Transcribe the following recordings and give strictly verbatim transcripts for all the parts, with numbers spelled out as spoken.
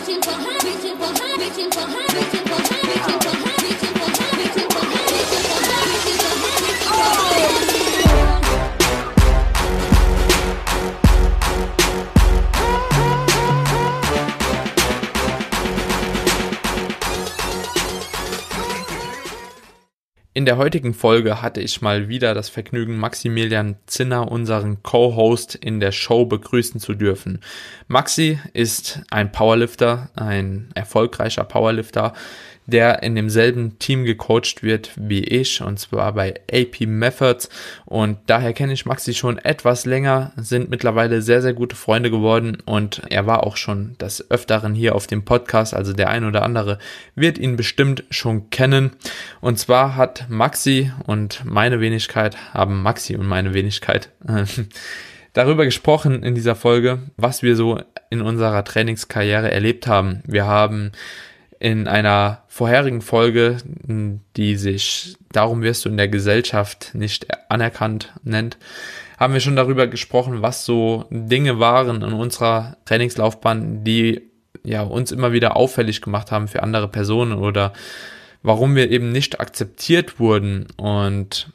In der heutigen Folge hatte ich mal wieder das Vergnügen, Maximilian Zinner, unseren Co-Host, in der Show begrüßen zu dürfen. Maxi ist ein Powerlifter, ein erfolgreicher Powerlifter, der in demselben Team gecoacht wird wie ich, und zwar bei A P Methods, und daher kenne ich Maxi schon etwas länger, sind mittlerweile sehr, sehr gute Freunde geworden, und er war auch schon des Öfteren hier auf dem Podcast, also der ein oder andere wird ihn bestimmt schon kennen. Und zwar hat Maxi und meine Wenigkeit, haben Maxi und meine Wenigkeit äh, darüber gesprochen in dieser Folge, was wir so in unserer Trainingskarriere erlebt haben. Wir haben in einer vorherigen Folge, die sich "Darum wirst du in der Gesellschaft nicht anerkannt" nennt, haben wir schon darüber gesprochen, was so Dinge waren in unserer Trainingslaufbahn, die ja uns immer wieder auffällig gemacht haben für andere Personen oder warum wir eben nicht akzeptiert wurden. Und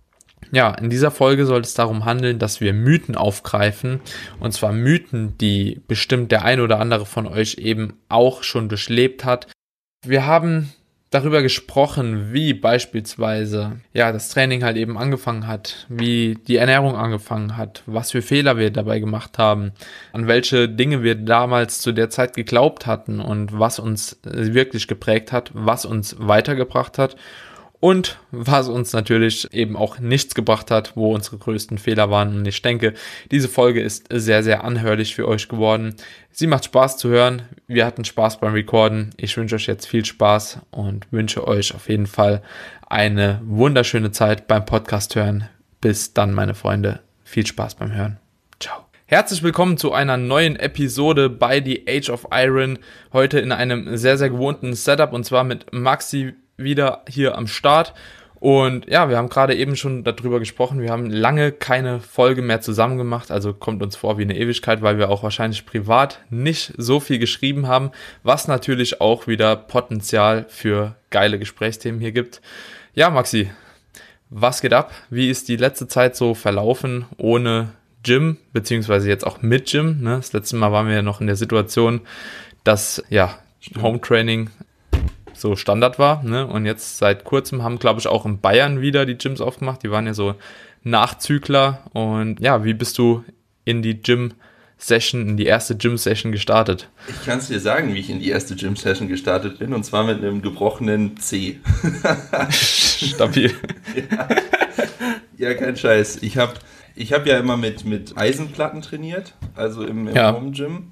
ja, in dieser Folge soll es darum handeln, dass wir Mythen aufgreifen, und zwar Mythen, die bestimmt der ein oder andere von euch eben auch schon durchlebt hat. Wir haben darüber gesprochen, wie beispielsweise ja das Training halt eben angefangen hat, wie die Ernährung angefangen hat, was für Fehler wir dabei gemacht haben, an welche Dinge wir damals zu der Zeit geglaubt hatten und was uns wirklich geprägt hat, was uns weitergebracht hat und was uns natürlich eben auch nichts gebracht hat, wo unsere größten Fehler waren. Und ich denke, diese Folge ist sehr, sehr anhörlich für euch geworden. Sie macht Spaß zu hören. Wir hatten Spaß beim Recorden. Ich wünsche euch jetzt viel Spaß und wünsche euch auf jeden Fall eine wunderschöne Zeit beim Podcast hören. Bis dann, meine Freunde. Viel Spaß beim Hören. Ciao. Herzlich willkommen zu einer neuen Episode bei The Age of Iron. Heute in einem sehr, sehr gewohnten Setup, und zwar mit Maxi wieder hier am Start. Und ja, wir haben gerade eben schon darüber gesprochen, wir haben lange keine Folge mehr zusammen gemacht, also kommt uns vor wie eine Ewigkeit, weil wir auch wahrscheinlich privat nicht so viel geschrieben haben, was natürlich auch wieder Potenzial für geile Gesprächsthemen hier gibt. Ja, Maxi, was geht ab? Wie ist die letzte Zeit so verlaufen ohne Gym, beziehungsweise jetzt auch mit Gym? Ne? Das letzte Mal waren wir ja noch in der Situation, dass ja Home Training so Standard war, ne? Und jetzt seit kurzem haben, glaube ich, auch in Bayern wieder die Gyms aufgemacht. Die waren ja so Nachzügler. Und ja, wie bist du in die Gym-Session, in die erste Gym-Session gestartet? Ich kann es dir sagen, wie ich in die erste Gym-Session gestartet bin, und zwar mit einem gebrochenen Zeh. Stabil. Ja. Ja, kein Scheiß. Ich habe ich hab ja immer mit, mit Eisenplatten trainiert, also im, im ja. Home-Gym.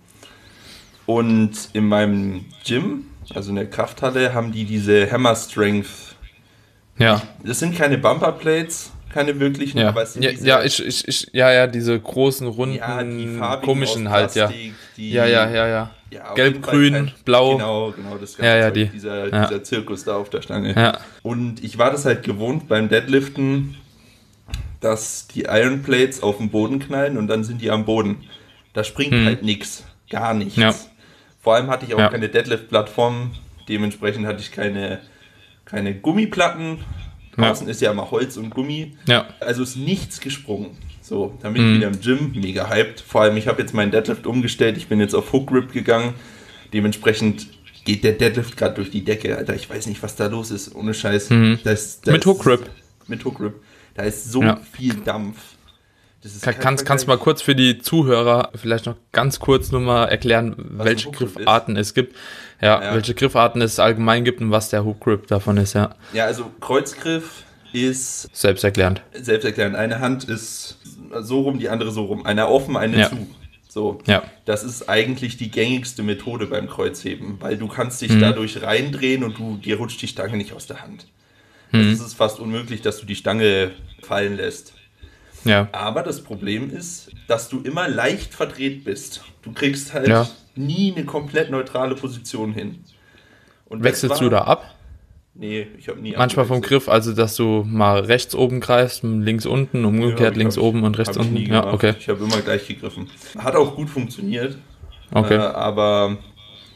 Und in meinem Gym, also in der Krafthalle, haben die diese Hammer Strength. Ja. Das sind keine Bumper Plates, keine wirklichen, ja. aber es sind ja, diese, ja, ich, ich, ich, ja, ja, diese großen, runden, ja, die komischen halt, ja. Die, ja, ja, ja, ja. ja Gelb, grün, halt, blau. Genau, genau, das ganze ja, ja, Zeug, die. dieser, ja. dieser Zirkus da auf der Stange. Ja. Und ich war das halt gewohnt beim Deadliften, dass die Iron Plates auf den Boden knallen und dann sind die am Boden. Da springt hm. halt nichts, gar nichts. Ja. Vor allem hatte ich auch ja. keine Deadlift-Plattform, dementsprechend hatte ich keine, keine Gummiplatten. Draußen ja. ist ja immer Holz und Gummi. Ja. Also ist nichts gesprungen. So, dann bin mhm. ich wieder im Gym, mega hyped. Vor allem, ich habe jetzt meinen Deadlift umgestellt, ich bin jetzt auf Hook Grip gegangen. Dementsprechend geht der Deadlift gerade durch die Decke, Alter. Ich weiß nicht, was da los ist, ohne Scheiß. Mhm. Da ist, da mit Hook Grip. Mit Hook Grip. Da ist so ja. viel Dampf. Das ist Kann, kannst kannst du mal kurz für die Zuhörer vielleicht noch ganz kurz nur mal erklären, was welche Griffarten es gibt? Ja, ja, welche Griffarten es allgemein gibt und was der Hook Grip davon ist, ja. Ja, also Kreuzgriff ist selbsterklärend. Selbsterklärend. Eine Hand ist so rum, die andere so rum. Eine offen, eine ja. zu. So. Ja. Das ist eigentlich die gängigste Methode beim Kreuzheben, weil du kannst dich mhm. dadurch reindrehen und du, dir rutscht die Stange nicht aus der Hand. Mhm. Also es ist fast unmöglich, dass du die Stange fallen lässt. Ja. Aber das Problem ist, dass du immer leicht verdreht bist. Du kriegst halt ja. nie eine komplett neutrale Position hin. Und wechselst war, du da ab? Nee, ich habe nie Manchmal vom Griff, also dass du mal rechts oben greifst, links unten, umgekehrt ja, links ich, oben und rechts unten. Ich ja, okay. Ich habe immer gleich gegriffen. Hat auch gut funktioniert. Okay. Äh, aber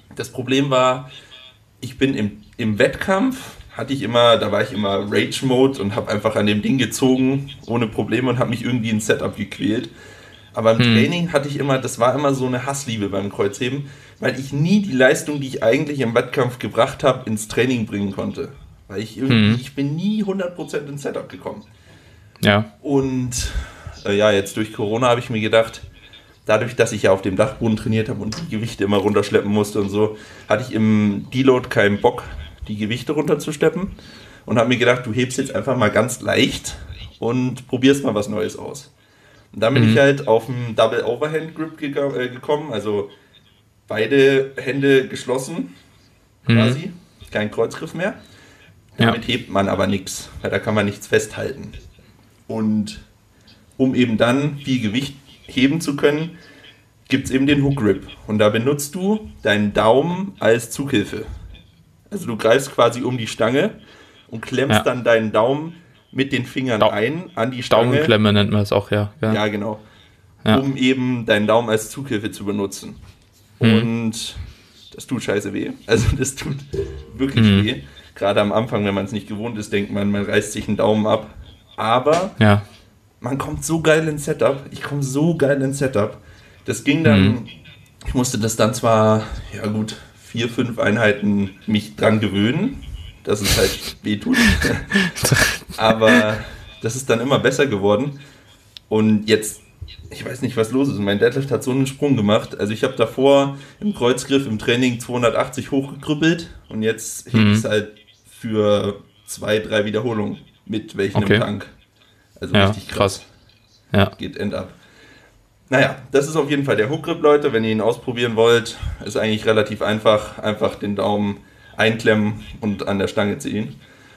Das Problem war, ich bin im, im Wettkampf, hatte ich immer, da war ich immer Rage-Mode und habe einfach an dem Ding gezogen, ohne Probleme und habe mich irgendwie ins Setup gequält. Aber im hm. Training hatte ich immer, das war immer so eine Hassliebe beim Kreuzheben, weil ich nie die Leistung, die ich eigentlich im Wettkampf gebracht habe, ins Training bringen konnte. Weil ich irgendwie, hm. ich bin nie hundert Prozent ins Setup gekommen. Ja. Und äh, ja, jetzt durch Corona habe ich mir gedacht, dadurch, dass ich ja auf dem Dachboden trainiert habe und die Gewichte immer runterschleppen musste und so, hatte ich im Deload keinen Bock, die Gewichte runterzuschleppen und habe mir gedacht, du hebst jetzt einfach mal ganz leicht und probierst mal was Neues aus. Und dann bin mhm. ich halt auf einen Double Overhand Grip ge- äh, gekommen, also beide Hände geschlossen, quasi, mhm. kein Kreuzgriff mehr. Damit ja. hebt man aber nichts, weil da kann man nichts festhalten. Und um eben dann viel Gewicht heben zu können, gibt es eben den Hook Grip. Und da benutzt du deinen Daumen als Zughilfe. Also du greifst quasi um die Stange und klemmst ja. dann deinen Daumen mit den Fingern da- ein an die Stange. Daumenklemme nennt man es auch, ja. Ja, ja genau. Ja. Um eben deinen Daumen als Zughilfe zu benutzen. Mhm. Und das tut scheiße weh. Also das tut wirklich mhm. weh. Gerade am Anfang, wenn man es nicht gewohnt ist, denkt man, man reißt sich einen Daumen ab. Aber ja. man kommt so geil ins Setup. Ich komme so geil ins Setup. Das ging dann, mhm. ich musste das dann zwar, ja gut, vier, fünf Einheiten mich dran gewöhnen, dass es halt weh tut. Aber das ist dann immer besser geworden. Und jetzt, ich weiß nicht, was los ist. Mein Deadlift hat so einen Sprung gemacht. Also ich habe davor im Kreuzgriff im Training zweihundertachtzig hochgekrüppelt und jetzt hebe ich es halt für zwei, drei Wiederholungen mit welchen okay. im Tank. Also ja, richtig krass. krass. Ja. Geht end ab. Naja, das ist auf jeden Fall der Hook Grip, Leute. Wenn ihr ihn ausprobieren wollt, ist eigentlich relativ einfach. Einfach den Daumen einklemmen und an der Stange ziehen.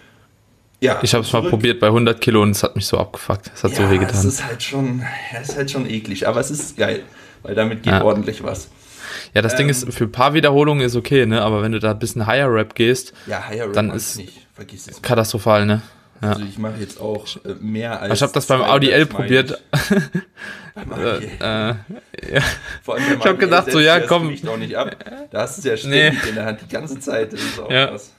Ja, ich habe es mal probiert bei hundert Kilo und es hat mich so abgefuckt. Es hat ja, so weh getan. Es ist halt schon, ja, es ist halt schon eklig, aber es ist geil, weil damit geht ja. ordentlich was. Ja, das ähm, Ding ist, für ein paar Wiederholungen ist okay, ne? Aber wenn du da ein bisschen Higher Rap gehst, ja, Higher Rap dann ist nicht. Vergiss es katastrophal, ne? Ja. Also ich mache jetzt auch äh, mehr als ich habe das beim Audi L probiert. Beim Audi äh, äh, ja. Vor allem beim ich habe gedacht, so ja, komm. Auch nicht ab. Da hast du es ja ständig nee. in der Hand die ganze Zeit. Das ist auch ja. krass.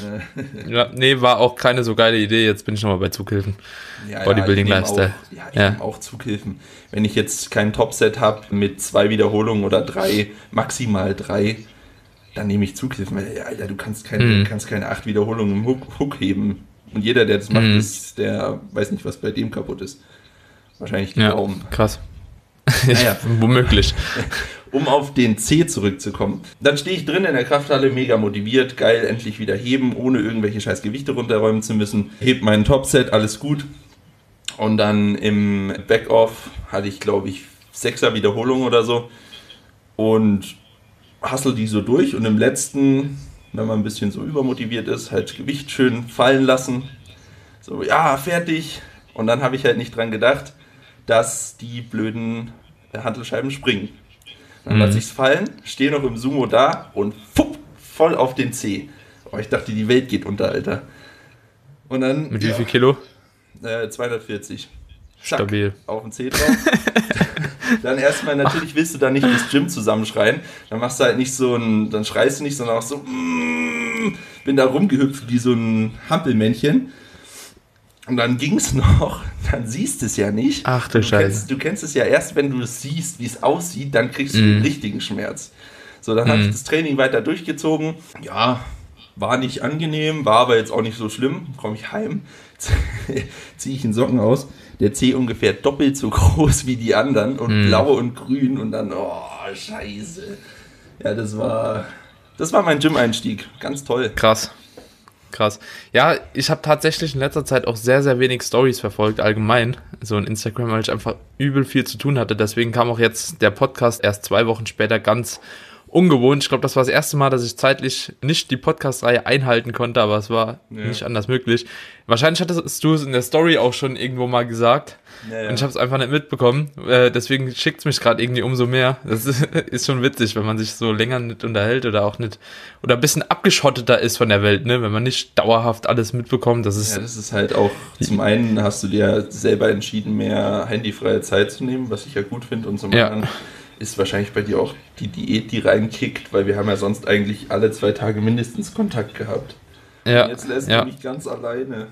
ja, nee, war auch keine so geile Idee. Jetzt bin ich nochmal bei Zughilfen. Ja, Bodybuilding ja, Lifestyle. Auch, ja, ich ja. nehme auch Zughilfen. Wenn ich jetzt kein Topset habe mit zwei Wiederholungen oder drei, maximal drei, dann nehme ich Zughilfen. Weil, Alter, du kannst keine, mhm. kannst keine acht Wiederholungen im Hook, Hook heben. Und jeder, der das macht, mhm. ist, der weiß nicht, was bei dem kaputt ist. Wahrscheinlich die ja, Daumen. Krass. Naja. Womöglich. Um auf den C zurückzukommen. Dann stehe ich drin in der Krafthalle, mega motiviert, geil, endlich wieder heben, ohne irgendwelche scheiß Gewichte runterräumen zu müssen. Heb meinen Topset, alles gut. Und dann im Backoff hatte ich, glaube ich, sechser Wiederholung oder so. Und hustle die so durch. Und im letzten, wenn man ein bisschen so übermotiviert ist, halt Gewicht schön fallen lassen. So, ja, fertig. Und dann habe ich halt nicht dran gedacht, dass die blöden Hantelscheiben springen. Dann mhm. lasse ich es fallen, stehe noch im Sumo da und fupp, voll auf den C. Oh, ich dachte, die Welt geht unter, Alter. Und dann, mit ja, wie viel Kilo? Äh, zweihundertvierzig. Zack, stabil. Auf den C drauf. Dann erstmal, natürlich willst du da nicht das Gym zusammenschreien. Dann machst du halt nicht so ein, dann schreist du nicht, sondern auch so, mm, bin da rumgehüpft wie so ein Hampelmännchen. Und dann ging es noch, dann siehst du es ja nicht. Ach du, du Scheiße. Kennst, du kennst es ja erst, wenn du es siehst, wie es aussieht, dann kriegst du mm. den richtigen Schmerz. So, dann mm. habe ich das Training weiter durchgezogen. Ja, war nicht angenehm, war aber jetzt auch nicht so schlimm. Komme ich heim, ziehe ich den Socken aus. Der C ungefähr doppelt so groß wie die anderen und mm. blau und grün und dann, oh, scheiße. Ja, das war, das war mein Gym-Einstieg. Ganz toll. Krass. Krass. Ja, ich habe tatsächlich in letzter Zeit auch sehr, sehr wenig Stories verfolgt, allgemein, so in Instagram, weil ich einfach übel viel zu tun hatte. Deswegen kam auch jetzt der Podcast erst zwei Wochen später, ganz ungewohnt. Ich glaube, das war das erste Mal, dass ich zeitlich nicht die Podcast-Reihe einhalten konnte, aber es war ja. nicht anders möglich. Wahrscheinlich hattest du es in der Story auch schon irgendwo mal gesagt. Ja, ja. Und ich habe es einfach nicht mitbekommen. Äh, deswegen schickt es mich gerade irgendwie umso mehr. Das ist, ist schon witzig, wenn man sich so länger nicht unterhält oder auch nicht, oder ein bisschen abgeschotteter ist von der Welt, ne? Wenn man nicht dauerhaft alles mitbekommt. Das ist, ja, das ist halt auch, zum einen hast du dir selber entschieden, mehr handyfreie Zeit zu nehmen, was ich ja gut finde, und zum ja. anderen ist wahrscheinlich bei dir auch die Diät, die reinkickt, weil wir haben ja sonst eigentlich alle zwei Tage mindestens Kontakt gehabt. Ja, und jetzt lässt ja. du mich ganz alleine.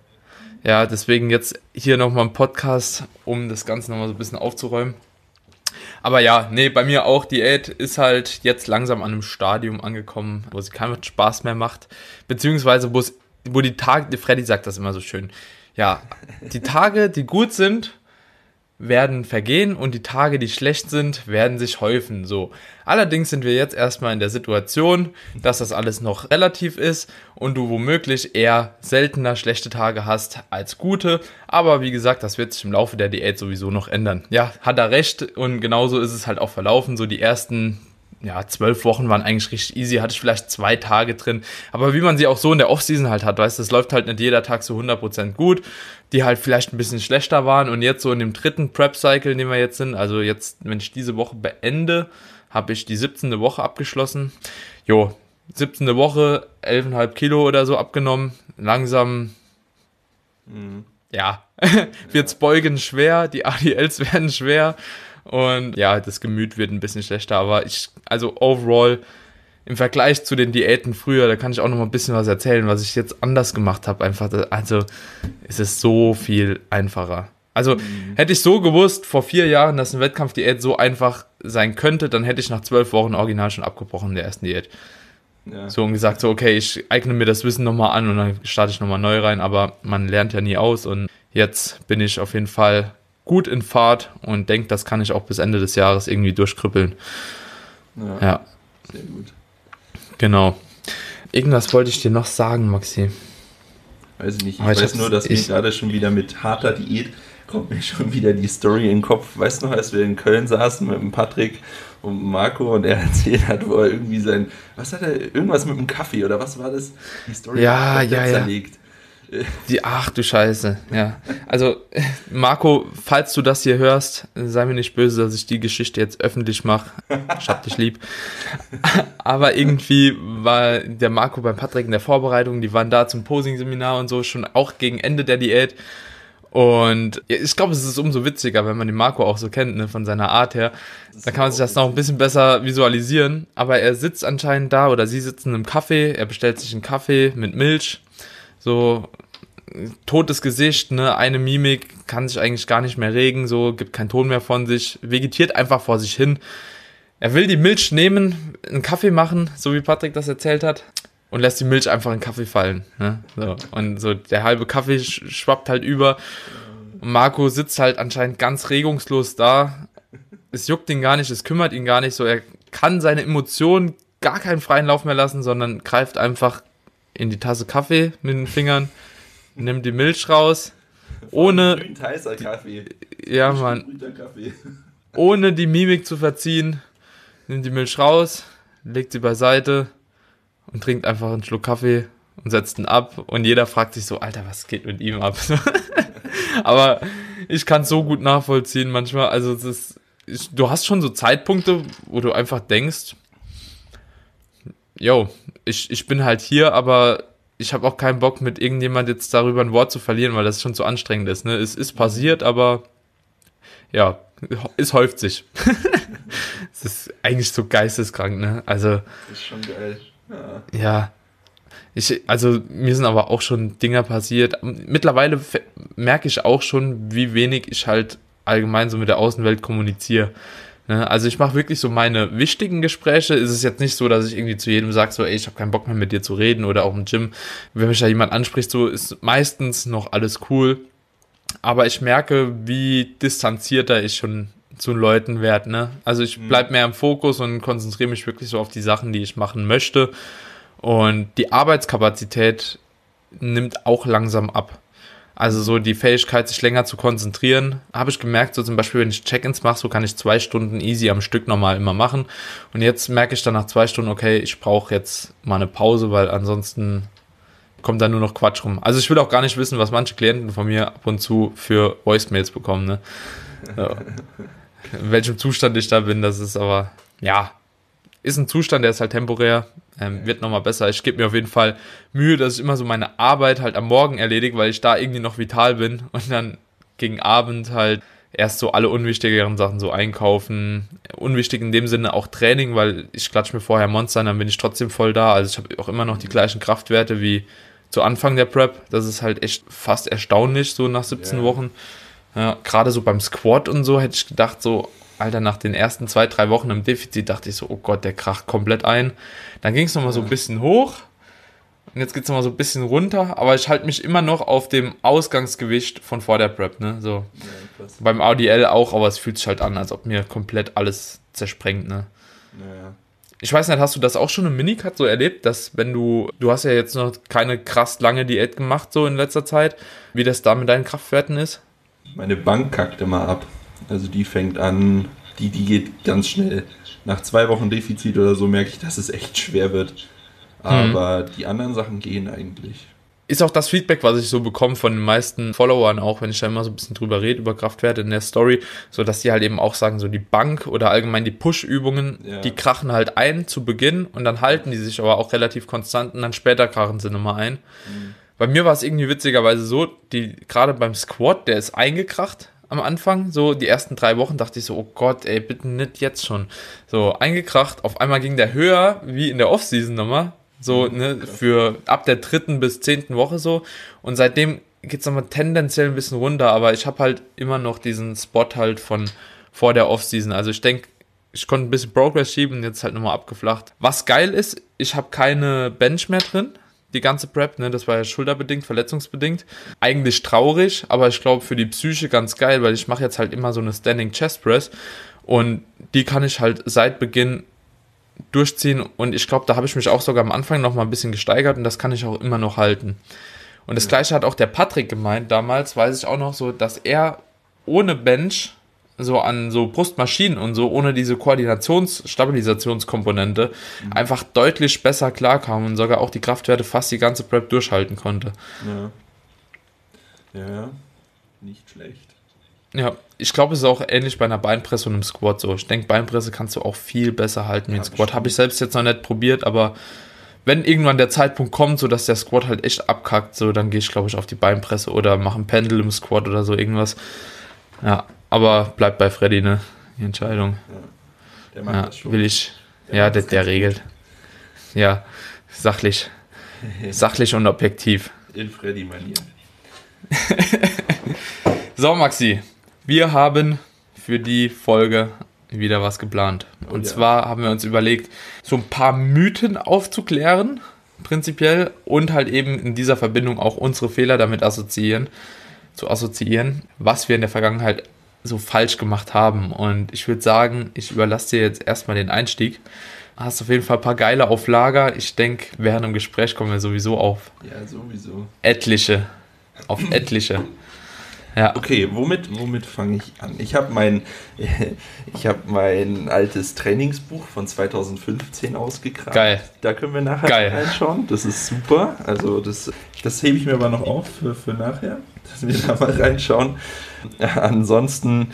Ja, deswegen jetzt hier nochmal ein Podcast, um das Ganze nochmal so ein bisschen aufzuräumen. Aber ja, nee, bei mir auch, Diät ist halt jetzt langsam an einem Stadium angekommen, wo sie keinen Spaß mehr macht. Beziehungsweise, wo es, wo die Tage, Freddy sagt das immer so schön, ja, die Tage, die gut sind, werden vergehen und die Tage, die schlecht sind, werden sich häufen. So. Allerdings sind wir jetzt erstmal in der Situation, dass das alles noch relativ ist und du womöglich eher seltener schlechte Tage hast als gute. Aber wie gesagt, das wird sich im Laufe der Diät sowieso noch ändern. Ja, hat er recht und genauso ist es halt auch verlaufen. So die ersten ja, zwölf Wochen waren eigentlich richtig easy, hatte ich vielleicht zwei Tage drin, aber wie man sie auch so in der Offseason halt hat, weißt du, es läuft halt nicht jeder Tag so hundert Prozent gut, die halt vielleicht ein bisschen schlechter waren und jetzt so in dem dritten Prep-Cycle, in dem wir jetzt sind, also jetzt, wenn ich diese Woche beende, habe ich die siebzehnte Woche abgeschlossen, jo, siebzehnte Woche, elf Komma fünf Kilo oder so abgenommen, langsam, mhm. ja, wird's beugen schwer, die A D Ls werden schwer, und ja, das Gemüt wird ein bisschen schlechter, aber ich, also overall, im Vergleich zu den Diäten früher, da kann ich auch noch mal ein bisschen was erzählen, was ich jetzt anders gemacht habe. Einfach, also es ist so viel einfacher. Also mhm. hätte ich so gewusst vor vier Jahren, dass eine Wettkampfdiät so einfach sein könnte, dann hätte ich nach zwölf Wochen original schon abgebrochen in der ersten Diät. Ja. So und gesagt, so okay, ich eigne mir das Wissen nochmal an und dann starte ich nochmal neu rein, aber man lernt ja nie aus und jetzt bin ich auf jeden Fall gut in Fahrt und denke, das kann ich auch bis Ende des Jahres irgendwie durchkrüppeln. Ja, ja. Sehr gut. Genau. Irgendwas wollte ich dir noch sagen, Maxi. Weiß ich nicht. Ich Aber weiß ich nur, dass ich, mir gerade schon wieder mit harter Diät kommt mir schon wieder die Story in den Kopf. Weißt du noch, als wir in Köln saßen mit dem Patrick und Marco und er erzählt hat, wo er irgendwie sein, was hat er, irgendwas mit dem Kaffee oder was war das? Die Story ja, ja, ja. zerlegt. Die, ach du Scheiße, ja. Also, Marco, falls du das hier hörst, sei mir nicht böse, dass ich die Geschichte jetzt öffentlich mache. Ich hab dich lieb. Aber irgendwie war der Marco beim Patrick in der Vorbereitung, die waren da zum Posing-Seminar und so, schon auch gegen Ende der Diät. Und ich glaube, es ist umso witziger, wenn man den Marco auch so kennt, ne, von seiner Art her. Da kann man sich das noch ein bisschen besser visualisieren. Aber er sitzt anscheinend da oder sie sitzen im Café, er bestellt sich einen Kaffee mit Milch. So totes Gesicht, ne, eine Mimik, kann sich eigentlich gar nicht mehr regen, so, gibt keinen Ton mehr von sich, vegetiert einfach vor sich hin. Er will die Milch nehmen, einen Kaffee machen, so wie Patrick das erzählt hat, und lässt die Milch einfach in den Kaffee fallen. Ne? So. Und so der halbe Kaffee sch- schwappt halt über. Und Marco sitzt halt anscheinend ganz regungslos da. Es juckt ihn gar nicht, es kümmert ihn gar nicht, so, er kann seine Emotionen gar keinen freien Lauf mehr lassen, sondern greift einfach in die Tasse Kaffee mit den Fingern, nimmt die Milch raus, ohne heißer Kaffee. Ja, Mann. Ohne die Mimik zu verziehen, nimmt die Milch raus, legt sie beiseite und trinkt einfach einen Schluck Kaffee und setzt ihn ab und jeder fragt sich so, Alter, was geht mit ihm ab? Aber ich kann es so gut nachvollziehen manchmal, also es ist, ich, du hast schon so Zeitpunkte, wo du einfach denkst, yo, ich, ich bin halt hier, aber ich habe auch keinen Bock, mit irgendjemand jetzt darüber ein Wort zu verlieren, weil das schon zu anstrengend ist. Ne? Es ist passiert, aber ja, es häuft sich. Es ist eigentlich so geisteskrank, ne? Also, das ist schon geil. Ja. ja. Ich, also mir sind aber auch schon Dinger passiert. Mittlerweile f- merke ich auch schon, wie wenig ich halt allgemein so mit der Außenwelt kommuniziere. Ne? Also ich mache wirklich so meine wichtigen Gespräche. Ist es jetzt nicht so, dass ich irgendwie zu jedem sage, so, ey, ich habe keinen Bock mehr mit dir zu reden oder auch im Gym. Wenn mich da jemand anspricht, so ist meistens noch alles cool. Aber ich merke, wie distanzierter ich schon zu Leuten werde. Ne? Also ich bleib mehr im Fokus und konzentriere mich wirklich so auf die Sachen, die ich machen möchte. Und die Arbeitskapazität nimmt auch langsam ab. Also so die Fähigkeit, sich länger zu konzentrieren, habe ich gemerkt, so zum Beispiel, wenn ich Check-ins mache, so kann ich zwei Stunden easy am Stück normal immer machen. Und jetzt merke ich dann nach zwei Stunden, okay, ich brauche jetzt mal eine Pause, weil ansonsten kommt da nur noch Quatsch rum. Also ich will auch gar nicht wissen, was manche Klienten von mir ab und zu für Voicemails bekommen. Ne? So. In welchem Zustand ich da bin, das ist aber, ja, ist ein Zustand, der ist halt temporär, ähm, wird nochmal besser. Ich gebe mir auf jeden Fall Mühe, dass ich immer so meine Arbeit halt am Morgen erledige, weil ich da irgendwie noch vital bin und dann gegen Abend halt, erst so alle unwichtigeren Sachen so einkaufen. Unwichtig in dem Sinne auch Training, weil ich klatsche mir vorher Monster, dann bin ich trotzdem voll da. Also ich habe auch immer noch die gleichen Kraftwerte wie zu Anfang der Prep. Das ist halt echt fast erstaunlich, so nach siebzehn yeah. Wochen. Ja, gerade so beim Squat und so hätte ich gedacht, so, Alter, nach den ersten zwei, drei Wochen im Defizit dachte ich so, oh Gott, der kracht komplett ein. Dann ging es nochmal ja. so ein bisschen hoch und jetzt geht es nochmal so ein bisschen runter, aber ich halte mich immer noch auf dem Ausgangsgewicht von vor der Prep, ne, so. Ja, beim A D L auch, aber es fühlt sich halt an, als ob mir komplett alles zersprengt, ne. Ja. Ich weiß nicht, hast du das auch schon im Minicut so erlebt, dass wenn du, du hast ja jetzt noch keine krass lange Diät gemacht, so in letzter Zeit, wie das da mit deinen Kraftwerten ist? Meine Bank kackt immer ab. Also die fängt an, die, die geht ganz schnell. Nach zwei Wochen Defizit oder so merke ich, dass es echt schwer wird. Aber hm. die anderen Sachen gehen eigentlich. Ist auch das Feedback, was ich so bekomme von den meisten Followern, auch wenn ich da immer so ein bisschen drüber rede, über Kraftwerte in der Story, so dass die halt eben auch sagen, so die Bank oder allgemein die Push-Übungen, ja. die krachen halt ein zu Beginn und dann halten die sich aber auch relativ konstant und dann später krachen sie nochmal ein. Mhm. Bei mir war es irgendwie witzigerweise so, die gerade beim Squat, der ist eingekracht am Anfang, so die ersten drei Wochen dachte ich so, oh Gott, ey, bitte nicht jetzt schon. So eingekracht, auf einmal ging der höher wie in der Offseason nochmal, so ne, für ab der dritten bis zehnten Woche so und seitdem geht es nochmal tendenziell ein bisschen runter, aber ich habe halt immer noch diesen Spot halt von vor der Offseason, also ich denke, ich konnte ein bisschen Progress schieben und jetzt halt nochmal abgeflacht. Was geil ist, ich habe keine Bench mehr drin, die ganze Prep, ne, das war ja schulterbedingt, verletzungsbedingt. Eigentlich traurig, aber ich glaube für die Psyche ganz geil, weil ich mache jetzt halt immer so eine Standing Chest Press und die kann ich halt seit Beginn durchziehen und ich glaube, da habe ich mich auch sogar am Anfang noch mal ein bisschen gesteigert und das kann ich auch immer noch halten. Und das Gleiche hat auch der Patrick gemeint damals, weiß ich auch noch so, dass er ohne Bench so an so Brustmaschinen und so, ohne diese Koordinations-, Stabilisationskomponente, mhm. einfach deutlich besser klarkam und sogar auch die Kraftwerte fast die ganze Prep durchhalten konnte. Ja. Ja, nicht schlecht. Ja, ich glaube, es ist auch ähnlich bei einer Beinpresse und einem Squat so. Ich denke, Beinpresse kannst du auch viel besser halten wie ein Squat. Habe ich selbst jetzt noch nicht probiert, aber wenn irgendwann der Zeitpunkt kommt, so dass der Squat halt echt abkackt, so, dann gehe ich, glaube ich, auf die Beinpresse oder mache ein Pendel im Squat oder so irgendwas. Ja, aber bleibt bei Freddy, ne? Die Entscheidung. Ja, der macht ja, das schon. Will ich. Der ja, der, der regelt. Ja, sachlich. Sachlich und objektiv. In Freddy-Manier. So, Maxi. Wir haben für die Folge wieder was geplant. Und oh, ja. zwar haben wir uns überlegt, so ein paar Mythen aufzuklären, prinzipiell, und halt eben in dieser Verbindung auch unsere Fehler damit assoziieren, zu assoziieren, was wir in der Vergangenheit so falsch gemacht haben. Und ich würde sagen, ich überlasse dir jetzt erstmal den Einstieg. Hast auf jeden Fall ein paar geile auf Lager. Ich denke, während dem Gespräch kommen wir sowieso auf. Ja, sowieso. Etliche. Auf etliche. Ja. Okay, womit, womit fange ich an? Ich habe mein, ich hab mein altes Trainingsbuch von zweitausendfünfzehn ausgekramt. Geil. Da können wir nachher Geil. reinschauen. Das ist super. Also das, das hebe ich mir aber noch auf für, für nachher, dass wir da mal reinschauen. Ansonsten,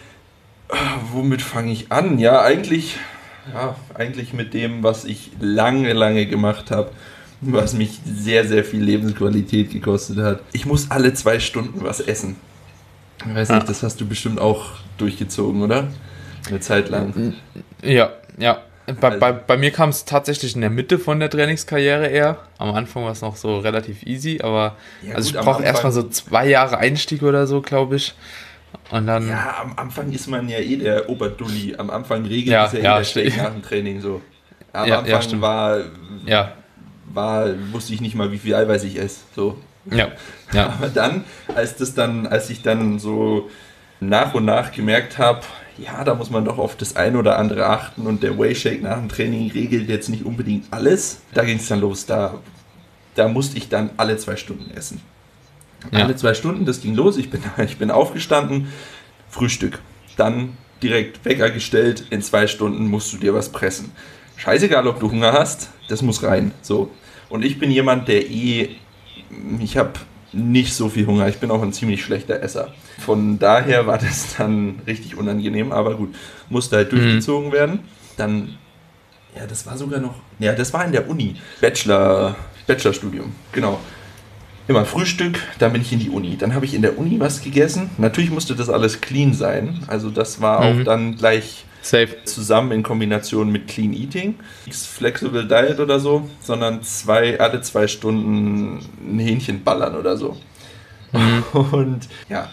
womit fange ich an? Ja, eigentlich, ja, eigentlich mit dem, was ich lange, lange gemacht habe, was mich sehr, sehr viel Lebensqualität gekostet hat. Ich muss alle zwei Stunden was essen. Ich weiß nicht, das hast du bestimmt auch durchgezogen, oder? Eine Zeit lang. Ja, ja. Bei, also, bei, bei mir kam es tatsächlich in der Mitte von der Trainingskarriere eher. Am Anfang war es noch so relativ easy, aber ja, also gut, ich brauche erstmal so zwei Jahre Einstieg oder so, glaube ich. Und dann, ja, am Anfang ist man ja eh der Oberdulli. Am Anfang regelt ja, es ja, ja eh der Steak nach dem Training so. Am ja, Anfang ja, war, ja. war, wusste ich nicht mal, wie viel Eiweiß ich esse. So. Ja. Ja. Aber dann, als das dann, als ich dann so nach und nach gemerkt habe, ja, da muss man doch auf das ein oder andere achten und der Whey Shake nach dem Training regelt jetzt nicht unbedingt alles. Da ging es dann los, da, da musste ich dann alle zwei Stunden essen. Ja. Alle zwei Stunden, das ging los, ich bin, ich bin aufgestanden, Frühstück, dann direkt Wecker gestellt, in zwei Stunden musst du dir was pressen. Scheißegal, ob du Hunger hast, das muss rein. So. Und ich bin jemand, der eh, ich habe nicht so viel Hunger, ich bin auch ein ziemlich schlechter Esser. Von daher war das dann richtig unangenehm, aber gut, musste halt durchgezogen mhm. werden. Dann, ja, das war sogar noch, ja, das war in der Uni, Bachelor, Bachelorstudium, genau. immer Frühstück, dann bin ich in die Uni. Dann habe ich in der Uni was gegessen. Natürlich musste das alles clean sein. Also das war mhm. auch dann gleich safe zusammen in Kombination mit Clean Eating. Nichts Flexible Diet oder so, sondern zwei, alle zwei Stunden ein Hähnchen ballern oder so. Mhm. Und ja,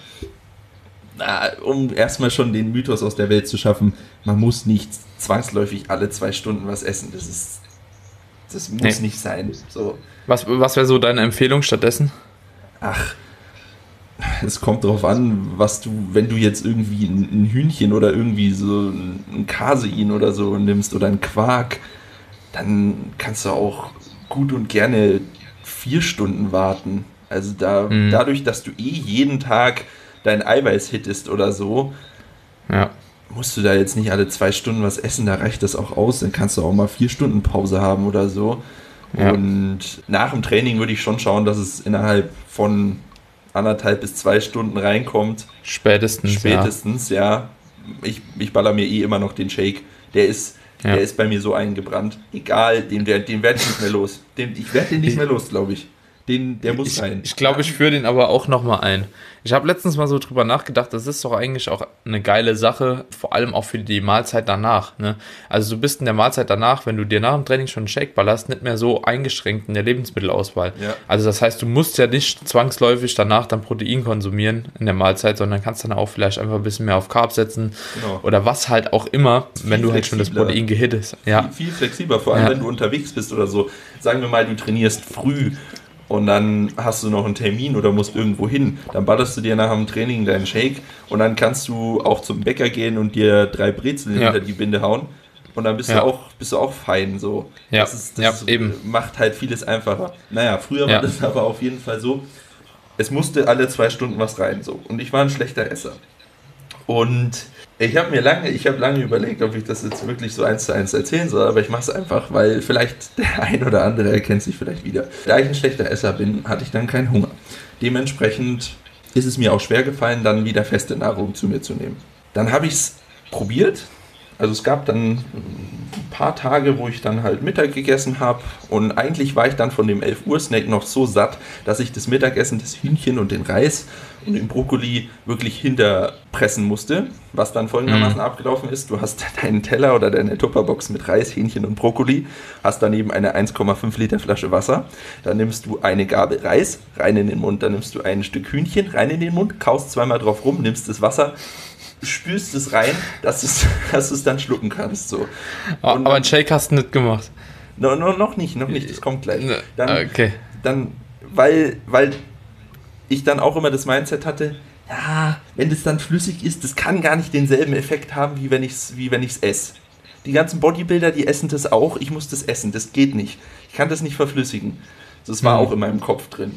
um erstmal schon den Mythos aus der Welt zu schaffen, man muss nicht zwangsläufig alle zwei Stunden was essen. Das ist, das muss nee. nicht sein. So. Was, was wäre so deine Empfehlung stattdessen? Ach, es kommt drauf an, was du, wenn du jetzt irgendwie ein Hühnchen oder irgendwie so ein Casein oder so nimmst oder ein Quark, dann kannst du auch gut und gerne vier Stunden warten. Also da, mhm. dadurch, dass du eh jeden Tag dein Eiweiß hittest oder so, ja. musst du da jetzt nicht alle zwei Stunden was essen, da reicht das auch aus, dann kannst du auch mal vier Stunden Pause haben oder so. Ja. Und nach dem Training würde ich schon schauen, dass es innerhalb von anderthalb bis zwei Stunden reinkommt. Spätestens, Spätestens, ja. ja. Ich, ich baller mir eh immer noch den Shake. Der ist, ja. der ist bei mir so eingebrannt. Egal, den, den werde ich nicht mehr los. Den, ich werde den nicht mehr los, glaube ich. Den, der muss ich, sein. Ich glaube, ich führe den aber auch nochmal ein. Ich habe letztens mal so drüber nachgedacht, das ist doch eigentlich auch eine geile Sache, vor allem auch für die Mahlzeit danach. Ne? Also du bist in der Mahlzeit danach, wenn du dir nach dem Training schon einen Shake ballerst, nicht mehr so eingeschränkt in der Lebensmittelauswahl. Ja. Also das heißt, du musst ja nicht zwangsläufig danach dann Protein konsumieren in der Mahlzeit, sondern kannst dann auch vielleicht einfach ein bisschen mehr auf Carb setzen genau. oder was halt auch immer, wenn du halt schon das Protein gehittest. Ja. Viel, viel flexibler, vor allem ja. wenn du unterwegs bist oder so. Sagen wir mal, du trainierst früh und dann hast du noch einen Termin oder musst irgendwo hin, dann ballerst du dir nach dem Training deinen Shake und dann kannst du auch zum Bäcker gehen und dir drei Brezeln ja. hinter die Binde hauen und dann bist, ja. du, auch, bist du auch fein. So. Ja, das ist, das ja, ist, eben. macht halt vieles einfacher. Naja, früher ja. war das aber auf jeden Fall so, es musste alle zwei Stunden was rein. So. Und ich war ein schlechter Esser. Und ich habe mir lange, ich habe lange überlegt, ob ich das jetzt wirklich so eins zu eins erzählen soll, aber ich mache es einfach, weil vielleicht der ein oder andere erkennt sich vielleicht wieder. Da ich ein schlechter Esser bin, hatte ich dann keinen Hunger. Dementsprechend ist es mir auch schwer gefallen, dann wieder feste Nahrung zu mir zu nehmen. Dann habe ich es probiert. Also es gab dann ein paar Tage, wo ich dann halt Mittag gegessen habe und eigentlich war ich dann von dem elf Uhr Snack noch so satt, dass ich das Mittagessen, das Hühnchen und den Reis und den Brokkoli wirklich hinterpressen musste, was dann folgendermaßen mhm. abgelaufen ist. Du hast deinen Teller oder deine Tupperbox mit Reis, Hähnchen und Brokkoli, hast daneben eine eins Komma fünf Liter Flasche Wasser, dann nimmst du eine Gabel Reis, rein in den Mund, dann nimmst du ein Stück Hühnchen, rein in den Mund, kaust zweimal drauf rum, nimmst das Wasser, spülst es rein, dass, es, dass du es dann schlucken kannst. So. Und aber einen Shake hast du nicht gemacht? No, no, noch nicht, noch nicht, das kommt gleich. Dann, okay. dann weil, weil ich dann auch immer das Mindset hatte, ja, wenn das dann flüssig ist, das kann gar nicht denselben Effekt haben, wie wenn ich es wie wenn ich's esse. Die ganzen Bodybuilder, die essen das auch, ich muss das essen, das geht nicht. Ich kann das nicht verflüssigen. Das war mhm. auch in meinem Kopf drin.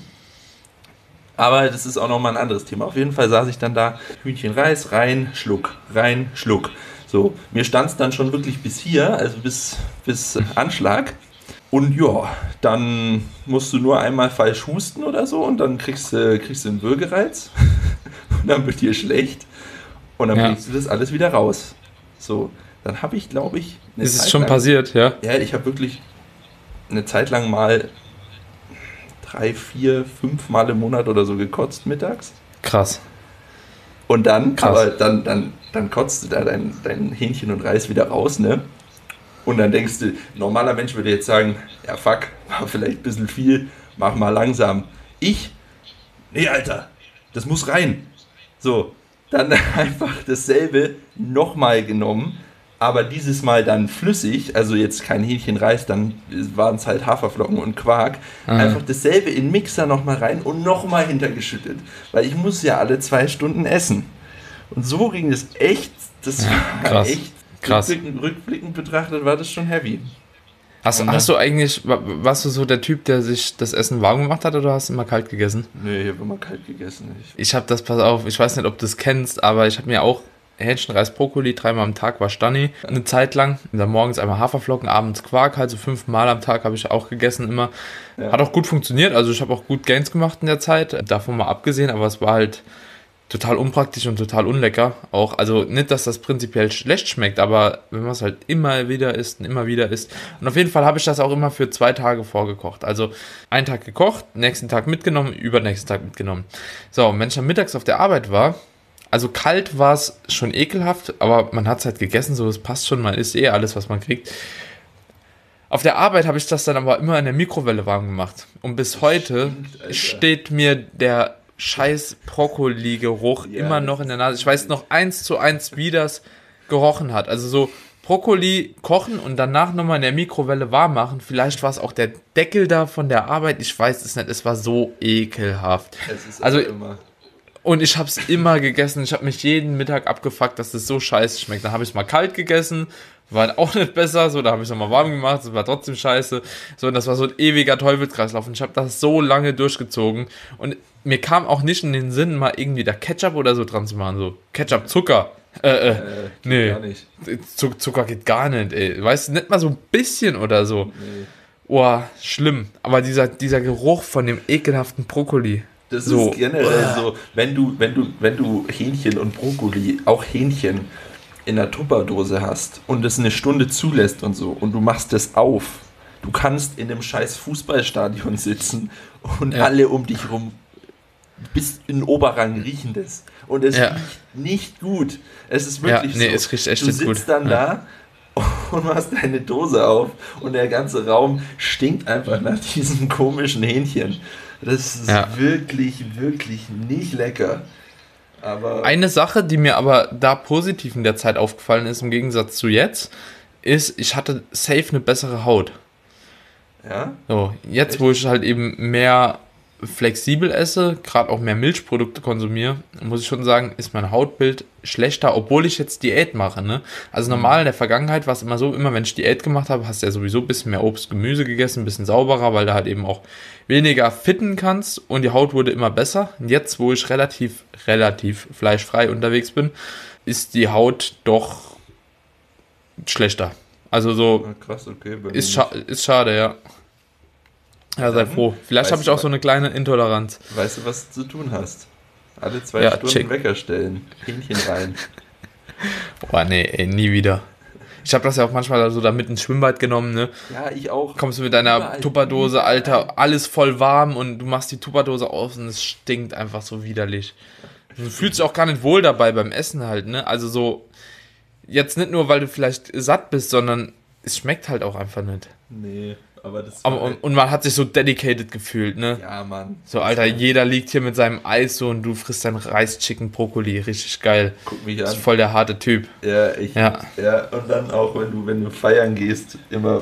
Aber das ist auch nochmal ein anderes Thema. Auf jeden Fall saß ich dann da, Hühnchen Reis, rein, Schluck, rein, Schluck. So, mir stand es dann schon wirklich bis hier, also bis, bis Anschlag. Und ja, dann musst du nur einmal falsch husten oder so und dann kriegst du kriegst du einen Würgereiz und dann wird dir schlecht und dann ja. bringst du das alles wieder raus. So, dann habe ich, glaube ich... Ist es schon lang, passiert, ja? Ja, ich habe wirklich eine Zeit lang mal drei, vier, fünf Mal im Monat oder so gekotzt mittags. Krass. Und dann, Krass. aber dann, dann, dann kotzt du da dein, dein Hähnchen und Reis wieder raus, ne? Und dann denkst du, ein normaler Mensch würde jetzt sagen, ja fuck, war vielleicht ein bisschen viel, mach mal langsam. Ich? Nee, Alter, das muss rein. So, dann einfach dasselbe nochmal genommen, aber dieses Mal dann flüssig, also jetzt kein Hähnchenreis, dann waren es halt Haferflocken und Quark. Mhm. Einfach dasselbe in den Mixer nochmal rein und nochmal hintergeschüttet. Weil ich muss ja alle zwei Stunden essen. Und so ging es echt, das ja, war krass. echt, krass. Rückblickend, rückblickend betrachtet war das schon heavy. Hast, hast du eigentlich, warst du so der Typ, der sich das Essen warm gemacht hat oder hast du immer kalt gegessen? Nee, ich habe immer kalt gegessen. Ich, ich habe das, pass auf, ich weiß nicht, ob du das kennst, aber ich habe mir auch Hähnchen, Reis, Brokkoli, dreimal am Tag war Stani, eine Zeit lang. Und dann morgens einmal Haferflocken, abends Quark, halt so fünfmal am Tag habe ich auch gegessen immer. Ja. Hat auch gut funktioniert, also ich habe auch gut Gains gemacht in der Zeit, davon mal abgesehen, aber es war halt total unpraktisch und total unlecker auch. Also nicht, dass das prinzipiell schlecht schmeckt, aber wenn man es halt immer wieder isst und immer wieder isst. Und auf jeden Fall habe ich das auch immer für zwei Tage vorgekocht. Also einen Tag gekocht, nächsten Tag mitgenommen, übernächsten Tag mitgenommen. So, und wenn ich dann mittags auf der Arbeit war, also kalt war es schon ekelhaft, aber man hat es halt gegessen, so es passt schon, man isst eh alles, was man kriegt. Auf der Arbeit habe ich das dann aber immer in der Mikrowelle warm gemacht. Und bis heute Stimmt, steht mir der scheiß Brokkoli-Geruch ja, immer noch in der Nase. Ich weiß noch eins zu eins, wie das gerochen hat. Also so Brokkoli kochen und danach nochmal in der Mikrowelle warm machen. Vielleicht war es auch der Deckel da von der Arbeit. Ich weiß es nicht. Es war so ekelhaft. Es ist also immer. Und ich habe es immer gegessen. Ich habe mich jeden Mittag abgefuckt, dass es so scheiße schmeckt. Dann habe ich es mal kalt gegessen. War auch nicht besser, so, da habe ich es nochmal warm gemacht, das war trotzdem scheiße, so, und das war so ein ewiger Teufelskreislauf und ich habe das so lange durchgezogen und mir kam auch nicht in den Sinn, mal irgendwie da Ketchup oder so dran zu machen, so, Ketchup, Zucker, äh, äh, äh nee, gar nicht. Zucker geht gar nicht, ey, weißt du, nicht mal so ein bisschen oder so, nee. Oh, schlimm, aber dieser, dieser Geruch von dem ekelhaften Brokkoli, das so, ist generell oh. so, wenn du, wenn du, wenn du Hähnchen und Brokkoli, auch Hähnchen, in der Tupperdose hast und es eine Stunde zulässt und so und du machst es auf, du kannst in einem scheiß Fußballstadion sitzen und ja. alle um dich rum bis in den Oberrang riechen das und es ja. riecht nicht gut. Es ist wirklich ja, nee, so. Es riecht echt du sitzt gut. dann ja. da und machst deine Dose auf und der ganze Raum stinkt einfach nach diesem komischen Hähnchen. Das ist ja. wirklich, wirklich nicht lecker. Aber eine Sache, die mir aber da positiv in der Zeit aufgefallen ist, im Gegensatz zu jetzt, ist, ich hatte safe eine bessere Haut. Ja? So, jetzt, Echt? Wo ich halt eben mehr flexibel esse, gerade auch mehr Milchprodukte konsumiere, muss ich schon sagen, ist mein Hautbild schlechter, obwohl ich jetzt Diät mache, ne? Also normal in der Vergangenheit war es immer so, immer wenn ich Diät gemacht habe, hast du ja sowieso ein bisschen mehr Obst, Gemüse gegessen, ein bisschen sauberer, weil du halt eben auch weniger fitten kannst und die Haut wurde immer besser. Und jetzt, wo ich relativ, relativ fleischfrei unterwegs bin, ist die Haut doch schlechter. Also so, Na krass, okay, ist, scha- ist schade, ja. Ja, sei froh. Vielleicht habe ich auch so eine kleine Intoleranz. Weißt du, was du zu tun hast? Alle zwei ja, Stunden check. Wecker stellen. Hähnchen rein. Boah, nee, ey, nie wieder. Ich habe das ja auch manchmal so da mit ins Schwimmbad genommen, ne? Ja, ich auch. Kommst du mit deiner überall, Tupperdose, überall. Alter, alles voll warm und du machst die Tupperdose aus und es stinkt einfach so widerlich. Du fühlst dich auch gar nicht wohl dabei beim Essen halt, ne? Also so, jetzt nicht nur, weil du vielleicht satt bist, sondern es schmeckt halt auch einfach nicht. Nee. Aber das Aber, und, und man hat sich so dedicated gefühlt, ne? Ja, Mann. So, Alter, jeder liegt hier mit seinem Eis so und du frisst dein Reis-Chicken-Brokkoli. Richtig geil. Guck mich an. Das ist voll der harte Typ. Ja, ich. Ja. ja, und dann auch, wenn du, wenn du feiern gehst, immer.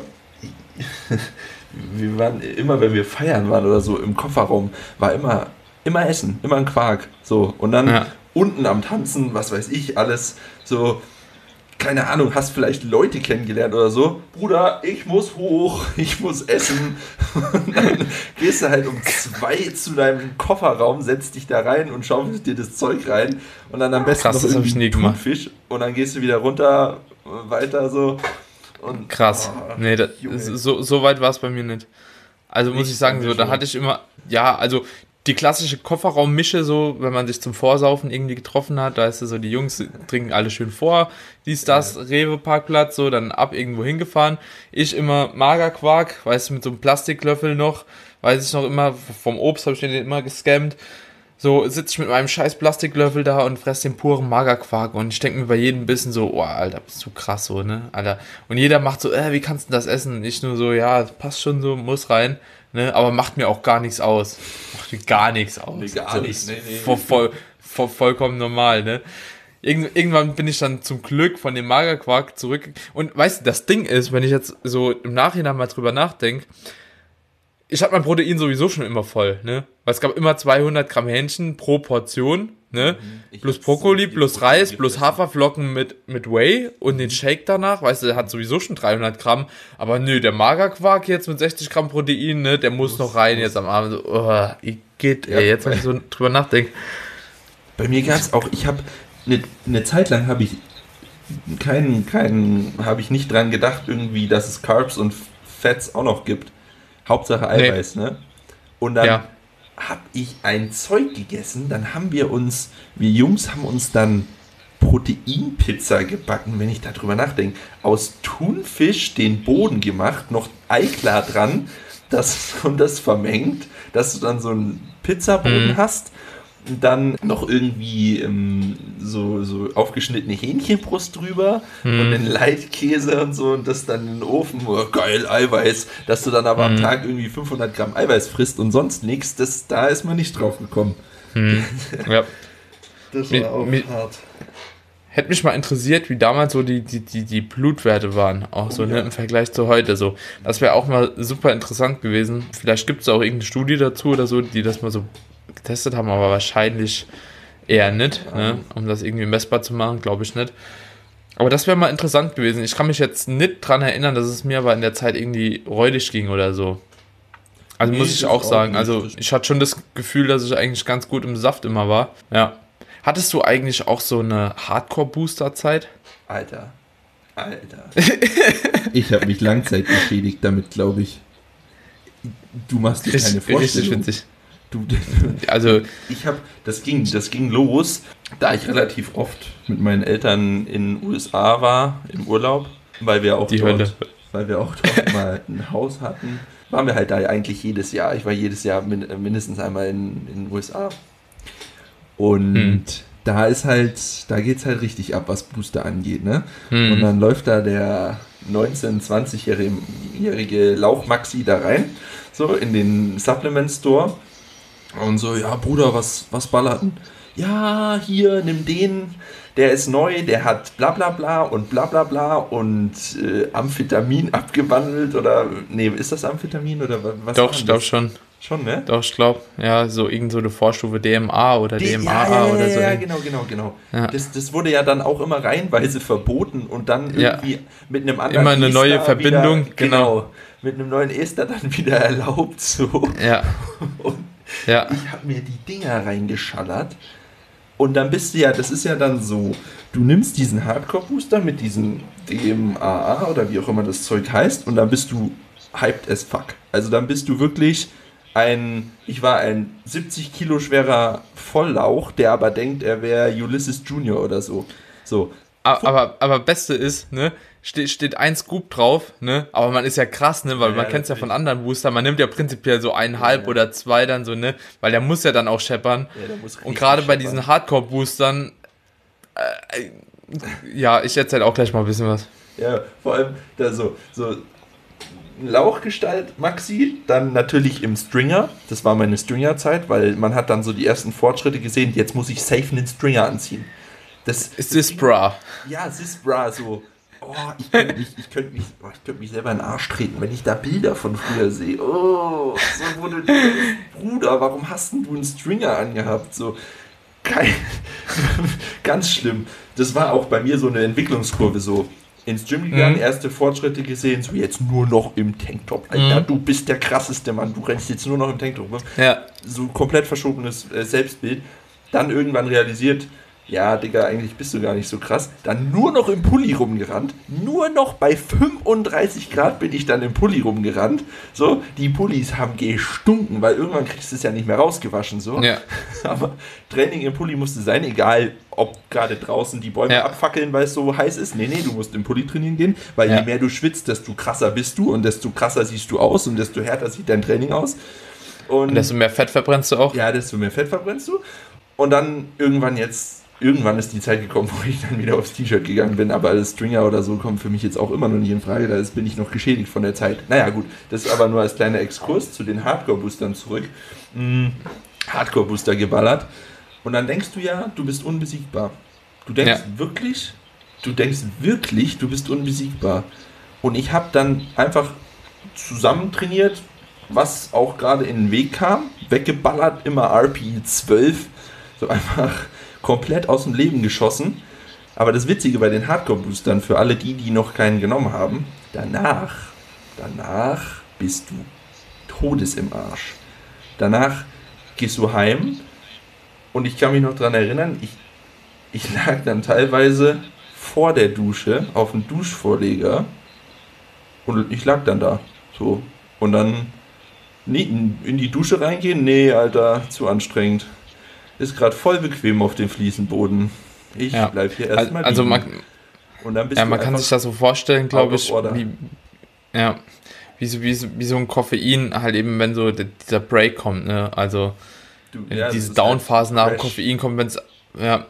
wir waren, immer wenn wir feiern waren oder so, im Kofferraum, war immer, immer Essen, immer ein Quark. So, und dann ja. unten am Tanzen, was weiß ich, alles so. Keine Ahnung, hast vielleicht Leute kennengelernt oder so. Bruder, ich muss hoch, ich muss essen. Und dann gehst du halt um zwei zu deinem Kofferraum, setzt dich da rein und schaufelst dir das Zeug rein. Und dann am besten Krass, noch irgendwie Thunfisch. Und dann gehst du wieder runter, weiter so. Und, Krass. Oh, nee, das, so, so weit war es bei mir nicht. Also muss ich sagen, so, da hatte ich immer, ja, also die klassische Kofferraummische, so, wenn man sich zum Vorsaufen irgendwie getroffen hat, da ist es so, die Jungs trinken alle schön vor, dies, das, ja. Rewe-Parkplatz, so, dann ab irgendwo hingefahren. Ich immer Magerquark, weißt du, mit so einem Plastiklöffel noch, weiß ich noch immer, vom Obst habe ich den immer gescammt. So, sitze ich mit meinem scheiß Plastiklöffel da und fresse den puren Magerquark und ich denke mir bei jedem Bissen so, oh, Alter, bist du krass so, ne, Alter. Und jeder macht so, äh, wie kannst du das essen? Und ich nur so, ja, das passt schon so, muss rein. Ne, aber macht mir auch gar nichts aus. Macht mir gar nichts aus. Nee, gar also nichts. Nee, nee. Voll, voll, voll, vollkommen normal, ne? Irgend, irgendwann bin ich dann zum Glück von dem Magerquark zurück. Und weißt du, das Ding ist, wenn ich jetzt so im Nachhinein mal drüber nachdenke, ich hatte mein Protein sowieso schon immer voll, ne? Weil es gab immer zweihundert Gramm Hähnchen pro Portion, ne? Ich plus Brokkoli, plus Reis, plus Haferflocken mit, mit Whey und den Shake danach, weißt du, der hat sowieso schon dreihundert Gramm, aber nö, der Magerquark jetzt mit sechzig Gramm Protein, ne, der muss, muss noch rein muss. Jetzt am Abend, so, oh, ich geht, ja, ey, jetzt wenn ich so drüber nachdenke. Bei mir gab's auch, ich habe eine ne Zeit lang habe ich keinen, keinen, habe ich nicht dran gedacht irgendwie, dass es Carbs und Fats auch noch gibt. Hauptsache Eiweiß, nee. ne? Und dann ja. habe ich ein Zeug gegessen, dann haben wir uns, wir Jungs haben uns dann Proteinpizza gebacken, wenn ich darüber nachdenke. Aus Thunfisch den Boden gemacht, noch Eiklar dran das, und das vermengt, dass du dann so einen Pizzaboden mhm. hast. Und dann noch irgendwie ähm, so, so aufgeschnittene Hähnchenbrust drüber mhm. und den Leitkäse und so und das dann in den Ofen. Oh, geil, Eiweiß. Dass du dann aber mhm. am Tag irgendwie fünfhundert Gramm Eiweiß frisst und sonst nichts, das, da ist man nicht drauf gekommen. Mhm. Ja. Das war auch mi- hart. Hätte mich mal interessiert, wie damals so die, die, die, die Blutwerte waren, auch so oh, ja. ne, im Vergleich zu heute. So. Das wäre auch mal super interessant gewesen. Vielleicht gibt es auch irgendeine Studie dazu oder so, die das mal so getestet haben, aber wahrscheinlich eher nicht, ja. ne, um das irgendwie messbar zu machen, glaube ich nicht. Aber das wäre mal interessant gewesen. Ich kann mich jetzt nicht dran erinnern, dass es mir aber in der Zeit irgendwie räudig ging oder so. Also nee, muss ich auch sagen. Auch also ich hatte schon das Gefühl, dass ich eigentlich ganz gut im Saft immer war. Ja. Hattest du eigentlich auch so eine Hardcore-Booster-Zeit? Alter. Alter. Ich habe mich langzeit geschädigt damit, glaube ich. Du machst dir keine Vorstellung. Richtig witzig. Du, also ich habe, das ging, das ging los, da ich relativ oft mit meinen Eltern in den U S A war, im Urlaub, weil wir auch die dort, Hölle. weil wir auch dort mal ein Haus hatten, waren wir halt da eigentlich jedes Jahr. Ich war jedes Jahr min, mindestens einmal in, in den U S A. Und hm. da ist halt, da geht's halt richtig ab, was Booster angeht, ne? Hm. Und dann läuft da der neunzehn-, zwanzigjährige Lauch-Maxi da rein, so in den Supplement Store. Und so, ja, Bruder, was, was ballert denn? Ja, hier, nimm den, der ist neu, der hat bla bla bla und bla bla bla und äh, Amphetamin abgewandelt oder, nee, ist das Amphetamin oder was? Doch, ich glaube schon. Schon, ne? Doch, ich glaube, ja, so irgend so eine Vorstufe D M A oder D M A A ja, ja, oder so. Ja, genau, genau, genau. Ja. Das, das wurde ja dann auch immer reihenweise verboten und dann irgendwie ja. mit einem anderen Immer eine Ester neue Verbindung, wieder, genau. genau. Mit einem neuen Ester dann wieder erlaubt, so. Ja. Und ja. ich habe mir die Dinger reingeschallert und dann bist du ja, das ist ja dann so, du nimmst diesen Hardcore-Booster mit diesem D M A A oder wie auch immer das Zeug heißt und dann bist du hyped as fuck. Also dann bist du wirklich ein, ich war ein siebzig Kilo schwerer Volllauch, der aber denkt, er wäre Ulysses Junior oder so. So. Aber, aber, aber Beste ist, ne, steht, steht ein Scoop drauf, ne, aber man ist ja krass, ne, weil ja, man kennt es ja von anderen Boostern, man nimmt ja prinzipiell so eineinhalb ja. oder zwei dann so, ne, weil der muss ja dann auch scheppern. Ja, der muss und gerade bei diesen Hardcore-Boostern, äh, ja, ich erzähle auch gleich mal ein bisschen was. Ja, vor allem da so, so Lauchgestalt Maxi, dann natürlich im Stringer, das war meine Stringer-Zeit, weil man hat dann so die ersten Fortschritte gesehen, jetzt muss ich safe einen Stringer anziehen. Das ist das Bra. Ja, Sis Bra, so, oh, ich könnte mich, ich könnte mich, oh, ich könnte mich selber in den Arsch treten, wenn ich da Bilder von früher sehe. Oh, so wurde Bruder, warum hast denn du einen Stringer angehabt? So, kein, ganz schlimm. Das war auch bei mir so eine Entwicklungskurve, so ins Gym gegangen, mhm. erste Fortschritte gesehen, so jetzt nur noch im Tanktop. Alter, mhm. du bist der krasseste Mann, du rennst jetzt nur noch im Tanktop. Ne? Ja. So komplett verschobenes äh, Selbstbild. Dann irgendwann realisiert, ja, Digga, eigentlich bist du gar nicht so krass. Dann nur noch im Pulli rumgerannt. Nur noch bei fünfunddreißig Grad bin ich dann im Pulli rumgerannt. So, die Pullis haben gestunken, weil irgendwann kriegst du es ja nicht mehr rausgewaschen. So. Ja. Aber Training im Pulli musste sein, egal ob gerade draußen die Bäume ja. abfackeln, weil es so heiß ist. Nee, nee, du musst im Pulli trainieren gehen, weil ja. je mehr du schwitzt, desto krasser bist du und desto krasser siehst du aus und desto härter sieht dein Training aus. Und, und desto mehr Fett verbrennst du auch. Ja, desto mehr Fett verbrennst du. Und dann irgendwann jetzt Irgendwann ist die Zeit gekommen, wo ich dann wieder aufs T-Shirt gegangen bin, aber als Stringer oder so kommt für mich jetzt auch immer noch nicht in Frage, da bin ich noch geschädigt von der Zeit. Naja gut, das ist aber nur als kleiner Exkurs zu den Hardcore-Boostern zurück. Hm, Hardcore-Booster geballert und dann denkst du ja, du bist unbesiegbar. Du denkst ja. wirklich, du denkst wirklich, du bist unbesiegbar. Und ich habe dann einfach zusammen trainiert, was auch gerade in den Weg kam, weggeballert, immer R P zwölf, so einfach komplett aus dem Leben geschossen. Aber das Witzige bei den Hardcore-Boostern, für alle die, die noch keinen genommen haben, danach, danach bist du Todes im Arsch. Danach gehst du heim und ich kann mich noch daran erinnern, ich, ich lag dann teilweise vor der Dusche auf dem Duschvorleger und ich lag dann da. So. Und dann Nee, in die Dusche reingehen? Nee, Alter, zu anstrengend. Ist gerade voll bequem auf dem Fliesenboden. Ich ja. bleib hier erstmal Also man, und dann bist ja, du man kann sich das so vorstellen, glaube ich, wie, ja, wie so, wie, so, wie so ein Koffein halt eben, wenn so dieser Break kommt, ne, also du, ja, diese Down-Phasen halt nach dem Koffein kommt, wenn es, ja,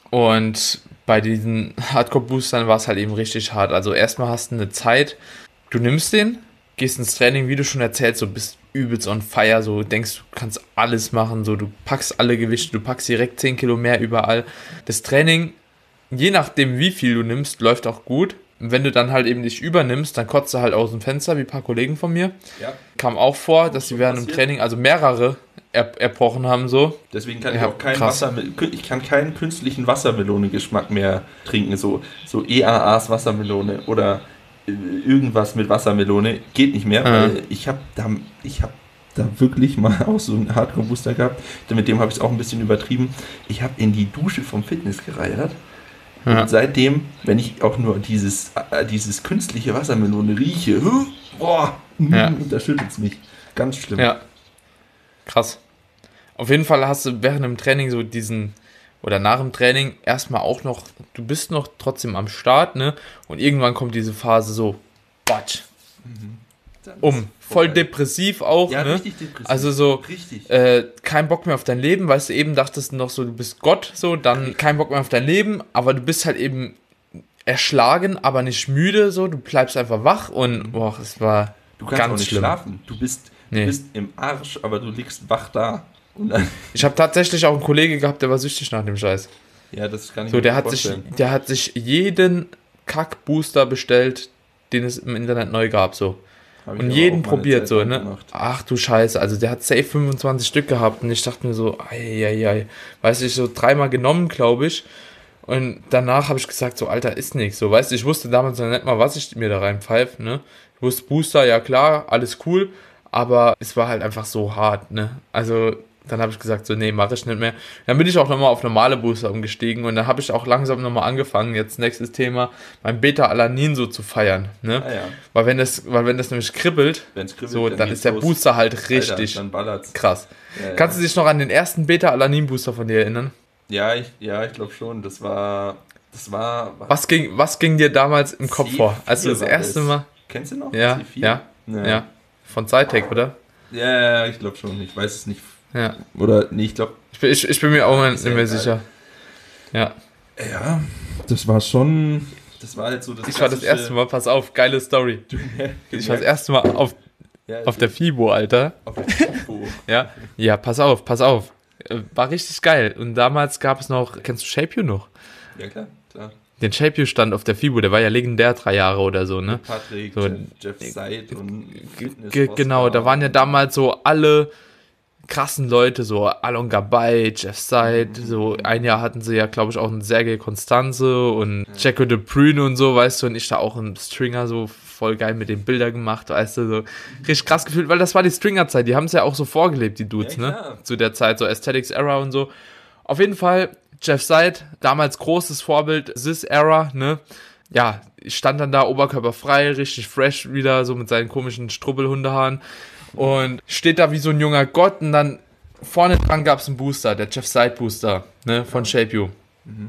und bei diesen Hardcore-Boostern war es halt eben richtig hart. Also erstmal hast du eine Zeit, du nimmst den, gehst ins Training, wie du schon erzählst, so bist übelst on fire, so denkst, du kannst alles machen, so du packst alle Gewichte, du packst direkt zehn Kilo mehr überall. Das Training, je nachdem wie viel du nimmst, läuft auch gut. Und wenn du dann halt eben dich übernimmst, dann kotzt du halt aus dem Fenster, wie ein paar Kollegen von mir. Ja. Kam auch vor, dass sie während dem Training, also mehrere er, erbrochen haben, so. Deswegen kann ich auch keinen Wasser, ich kann keinen künstlichen Wassermelone-Geschmack mehr trinken, so, so E A As Wassermelone oder irgendwas mit Wassermelone, geht nicht mehr, weil ja. ich habe da, ich habe da wirklich mal auch so einen Hardcore-Booster gehabt, mit dem habe ich es auch ein bisschen übertrieben. Ich habe in die Dusche vom Fitness gereiert ja. und seitdem, wenn ich auch nur dieses, äh, dieses künstliche Wassermelone rieche, boah, ja. da schüttelt es mich. Ganz schlimm. Ja, krass. Auf jeden Fall hast du während dem Training so diesen oder nach dem Training erstmal auch noch, du bist noch trotzdem am Start, ne? Und irgendwann kommt diese Phase so, batsch, mhm. um, voll depressiv auch, ja, ne? Richtig depressiv. Also so, äh, kein Bock mehr auf dein Leben, weißt du, eben dachtest du noch so, du bist Gott, so, dann kein Bock mehr auf dein Leben, aber du bist halt eben erschlagen, aber nicht müde, so, du bleibst einfach wach und, mhm. boah, es war du kannst ganz auch nicht schlimm. Schlafen, du bist, nee. du bist im Arsch, aber du liegst wach da. Ich habe tatsächlich auch einen Kollege gehabt, der war süchtig nach dem Scheiß. Ja, das kann ich so, mir der hat sich, der hat sich jeden Kack-Booster bestellt, den es im Internet neu gab, so. Hab und jeden probiert, so, ne? Gemacht. Ach du Scheiße, also der hat safe fünfundzwanzig Stück gehabt und ich dachte mir so, ei, ei, ei. Weißt du, ich so dreimal genommen, glaube ich. Und danach habe ich gesagt, so, Alter, ist nix. So, weißt du, ich wusste damals noch nicht mal, was ich mir da reinpfeife, ne? Ich wusste, Booster, ja klar, alles cool, aber es war halt einfach so hart, ne? Also, dann habe ich gesagt, so, nee, mache ich nicht mehr. Dann bin ich auch nochmal auf normale Booster umgestiegen und dann habe ich auch langsam nochmal angefangen, jetzt nächstes Thema, mein Beta-Alanin so zu feiern, ne? Ah, ja. Weil wenn das, weil wenn das nämlich kribbelt, kribbelt so, dann, dann ist der los. Booster halt richtig Alter, krass. Ja, ja. Kannst du dich noch an den ersten Beta-Alanin-Booster von dir erinnern? Ja, ich, ja, ich glaube schon. Das war, das war... Was ging, was ging dir damals im Kopf vor, als du das erste Mal... Kennst du noch? Ja, C vier? Ja, ja, ja. Von Zytec, oder? Ja, ja, ich glaube schon. Ich weiß es nicht. Ja. Oder, nee, ich glaube... Ich, ich, ich bin mir auch nicht mehr sicher. Ja. Ja, das war schon... Das war halt so das Ich war das erste Mal, pass auf, geile Story. Du, ich war das erste Mal auf, ja, auf der FIBO, Alter. Auf der FIBO? ja, ja, pass auf, pass auf. War richtig geil. Und damals gab es noch, kennst du Shape You noch? Ja, klar, klar. Den Shape You stand auf der FIBO, der war ja legendär drei Jahre oder so, ne? Patrick, so, Jeff, Jeff Seid und Fitness g- Genau, da waren ja damals so alle krassen Leute, so Alon Gabay, Jeff Seid, mhm. so ein Jahr hatten sie ja, glaube ich, auch einen Sergei Constanze und ja. Jacko de Bruyne und so, weißt du, und ich da auch einen Stringer so voll geil mit den Bildern gemacht, weißt du, so richtig krass gefühlt, weil das war die Stringer-Zeit, die haben es ja auch so vorgelebt, die Dudes, ja, ne, zu der Zeit, so Aesthetics Era und so. Auf jeden Fall, Jeff Seid, damals großes Vorbild, Sis Era, ne, ja, ich stand dann da oberkörperfrei, richtig fresh wieder, so mit seinen komischen Strubbelhundehaaren und steht da wie so ein junger Gott und dann vorne dran gab es einen Booster, der Jeff Seid Booster, ne, von Shape You. Mhm.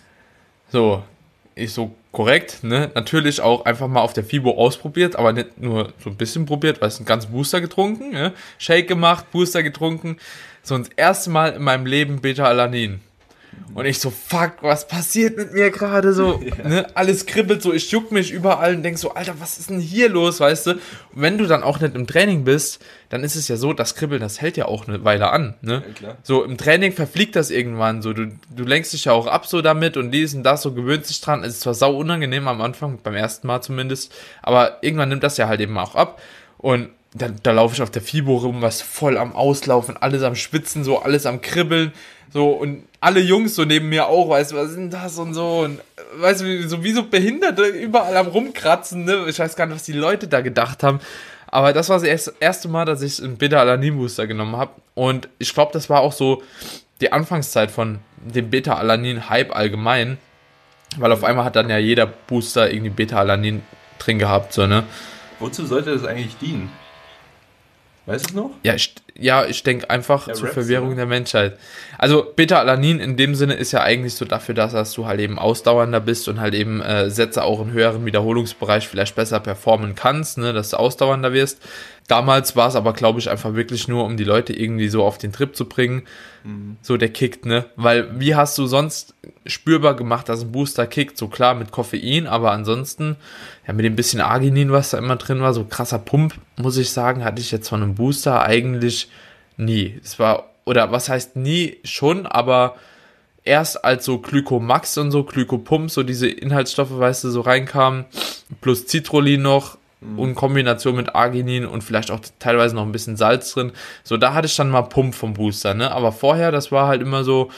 So, ich so, korrekt, ne, natürlich auch einfach mal auf der FIBO ausprobiert, aber nicht nur so ein bisschen probiert, weil es einen ganzen Booster getrunken, ne, Shake gemacht, Booster getrunken, so das erste Mal in meinem Leben Beta-Alanin. Und ich so, fuck, was passiert mit mir gerade so, ja. ne, alles kribbelt so, ich juck mich überall und denk so, Alter, was ist denn hier los, weißt du? Und wenn du dann auch nicht im Training bist, dann ist es ja so, das Kribbeln, das hält ja auch eine Weile an, ne? Ja, klar. So, im Training verfliegt das irgendwann so, du, du lenkst dich ja auch ab so damit und dies und das, so gewöhnst dich dran, es ist zwar sau unangenehm am Anfang, beim ersten Mal zumindest, aber irgendwann nimmt das ja halt eben auch ab und da, da laufe ich auf der FIBO rum, was voll am Auslaufen, alles am Schwitzen, so, alles am Kribbeln, so, und alle Jungs so neben mir auch, weißt du, was ist denn das und so, und weißt du, so wie so Behinderte überall am Rumkratzen, ne, ich weiß gar nicht, was die Leute da gedacht haben, aber das war das erste Mal, dass ich einen Beta-Alanin-Booster genommen habe und ich glaube, das war auch so die Anfangszeit von dem Beta-Alanin-Hype allgemein, weil auf einmal hat dann ja jeder Booster irgendwie Beta-Alanin drin gehabt, so, ne. Wozu sollte das eigentlich dienen? Weißt du es noch? Ja, ich, ja, ich denke einfach Ja, zur Raps, Verwirrung oder? der Menschheit. Also Beta-Alanin in dem Sinne ist ja eigentlich so dafür, da, dass du halt eben ausdauernder bist und halt eben äh, Sätze auch in höheren Wiederholungsbereich vielleicht besser performen kannst, ne, dass du ausdauernder wirst. Damals war es aber, glaube ich, einfach wirklich nur, um die Leute irgendwie so auf den Trip zu bringen. Mhm. So der kickt, ne? Weil wie hast du sonst spürbar gemacht, dass ein Booster kickt? So klar mit Koffein, aber ansonsten, ja, mit dem bisschen Arginin, was da immer drin war, so krasser Pump, muss ich sagen, hatte ich jetzt von einem Booster eigentlich nie. Es war, oder was heißt nie schon, aber erst als so Glycomax und so, Glykopump, so diese Inhaltsstoffe, weißt du, so reinkamen, plus Citrullin noch, und in Kombination mit Arginin und vielleicht auch teilweise noch ein bisschen Salz drin. So, da hatte ich dann mal Pump vom Booster, ne? Aber vorher, das war halt immer so,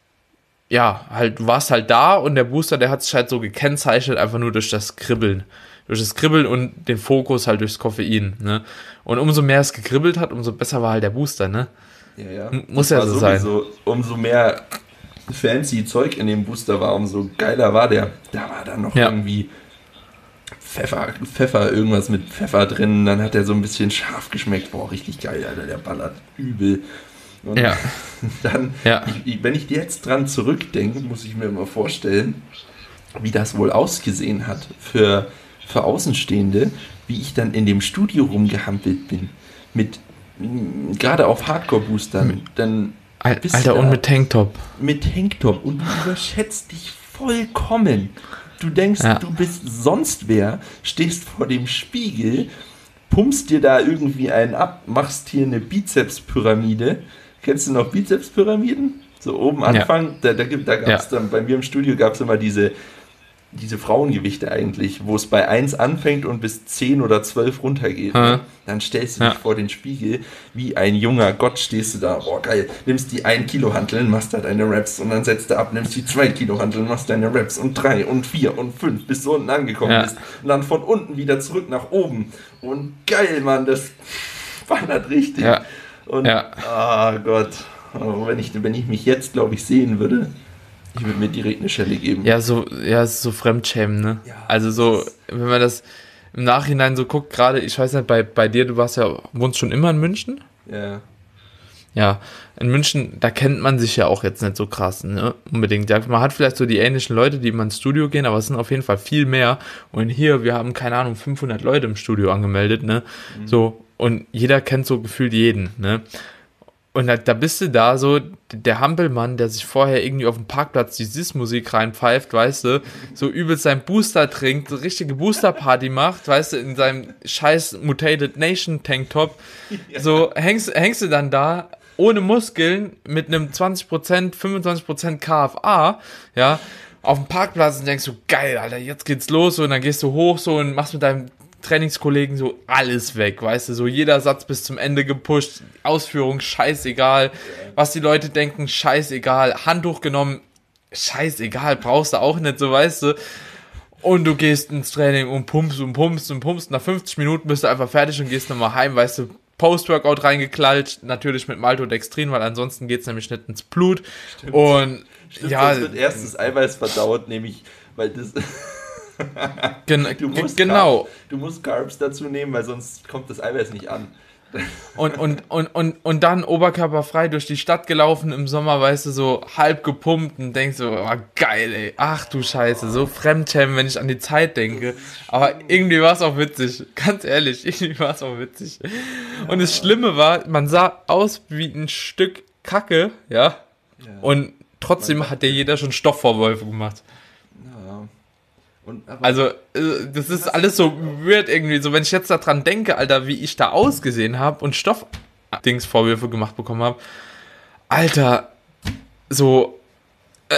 ja, halt, du warst halt da und der Booster, der hat sich halt so gekennzeichnet, einfach nur durch das Kribbeln. Durch das Kribbeln und den Fokus halt durchs Koffein, ne? Und umso mehr es gekribbelt hat, umso besser war halt der Booster, ne? Ja, ja. Muss ja so sein. Umso mehr fancy Zeug in dem Booster war, umso geiler war der. Da war dann noch ja. irgendwie Pfeffer, Pfeffer, irgendwas mit Pfeffer drin, dann hat er so ein bisschen scharf geschmeckt. Boah, richtig geil, Alter, der ballert übel. Und ja. dann, ja. Ich, wenn ich jetzt dran zurückdenke, muss ich mir immer vorstellen, wie das wohl ausgesehen hat für, für Außenstehende, wie ich dann in dem Studio rumgehampelt bin, mit, gerade auf Hardcore-Boostern, dann Alter, und mit Tanktop. Mit Tanktop und du überschätzt dich vollkommen. Du denkst, ja. du bist sonst wer, stehst vor dem Spiegel, pumpst dir da irgendwie einen ab, machst hier eine Bizeps-Pyramide. Kennst du noch Bizeps-Pyramiden? So oben Anfang, ja. da, da, da gab es ja. dann, bei mir im Studio gab es immer diese, diese Frauengewichte eigentlich, wo es bei eins anfängt und bis zehn oder zwölf runtergeht. Hm. Dann stellst du ja. dich vor den Spiegel, wie ein junger Gott stehst du da, boah geil, nimmst die ein Kilo Hanteln, machst da deine Raps und dann setzt du ab, nimmst die zwei Kilo Hanteln, machst deine Raps und drei und vier und fünf, bis du unten angekommen ja. bist und dann von unten wieder zurück nach oben und geil, Mann, das wandert richtig. Ja. Und, ja. oh Gott, oh, wenn, ich, wenn ich mich jetzt, glaube ich, sehen würde, ich würde mir direkt eine Schelle geben. Ja, so, ja, so Fremdschämen, ne? Ja, also so, wenn man das im Nachhinein so guckt, gerade, ich weiß nicht, bei, bei dir, du warst ja, wohnst schon immer in München? Ja. Ja, in München, da kennt man sich ja auch jetzt nicht so krass, ne? Unbedingt. Ja, man hat vielleicht so die ähnlichen Leute, die immer ins Studio gehen, aber es sind auf jeden Fall viel mehr. Und hier, wir haben, keine Ahnung, fünfhundert Leute im Studio angemeldet, ne? Mhm. So, und jeder kennt so gefühlt jeden, ne? Und da, da bist du da so, der Hampelmann, der sich vorher irgendwie auf dem Parkplatz die Sis-Musik reinpfeift, weißt du, so übelst seinen Booster trinkt, so richtige Booster-Party macht, weißt du, in seinem scheiß Mutated Nation Tanktop, ja. So hängst, hängst du dann da, ohne Muskeln, mit einem zwanzig Prozent, fünfundzwanzig Prozent K F A, ja, auf dem Parkplatz und denkst so, geil, Alter, jetzt geht's los, so, und dann gehst du hoch, so, und machst mit deinem Trainingskollegen so alles weg, weißt du, so jeder Satz bis zum Ende gepusht, Ausführung scheißegal, was die Leute denken, scheißegal, Handtuch genommen, scheißegal, brauchst du auch nicht, so, weißt du, und du gehst ins Training und pumpst und pumpst und pumpst, nach fünfzig Minuten bist du einfach fertig und gehst nochmal heim, weißt du, Post-Workout reingeklatscht, natürlich mit Maltodextrin, weil ansonsten geht's nämlich nicht ins Blut. Stimmt. Und Stimmt, ja, das wird erst das Eiweiß verdaut, nämlich, weil das Gen- du musst genau. Carbs, du musst Carbs dazu nehmen, weil sonst kommt das Eiweiß nicht an. Und, und, und, und, und dann oberkörperfrei durch die Stadt gelaufen im Sommer, weißt du, so halb gepumpt und denkst so, oh, geil, ey, ach du Scheiße, so Fremdschämen, wenn ich an die Zeit denke. Aber irgendwie war es auch witzig, ganz ehrlich, irgendwie war es auch witzig. Und das Schlimme war, man sah aus wie ein Stück Kacke, ja, und trotzdem hat dir jeder schon Stoffvorwürfe gemacht. Und, aber also, das ist alles so weird irgendwie, so wenn ich jetzt daran denke, Alter, wie ich da ausgesehen habe und Stoff-Dings-Vorwürfe gemacht bekommen habe, Alter, so, äh,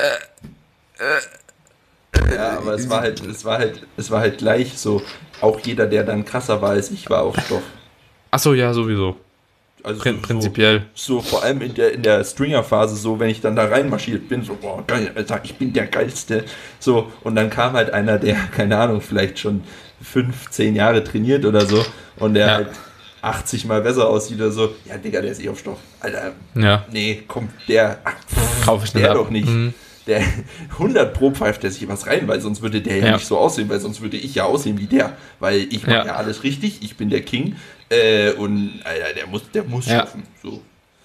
äh, ja, aber es war halt, es war halt, es war halt gleich so, auch jeder, der dann krasser war als ich, war auf Stoff. Achso, ja, sowieso. Also Prin- prinzipiell. So, so vor allem in der, in der Stringer-Phase, so, wenn ich dann da reinmarschiert bin, so, boah, geil, Alter, ich bin der Geilste. So, und dann kam halt einer, der, keine Ahnung, vielleicht schon fünf, zehn Jahre trainiert oder so, und der ja. halt achtzig Mal besser aussieht oder so. Ja, Digga, der ist eh auf Stoff. Alter, ja. nee, komm, der, kauf ich der nicht doch nicht. Mhm. der hundert Pro pfeift der sich was rein, weil sonst würde der ja, ja nicht so aussehen, weil sonst würde ich ja aussehen wie der, weil ich mache ja. ja alles richtig, ich bin der King äh, und Alter, der muss, der muss ja. schaffen. So.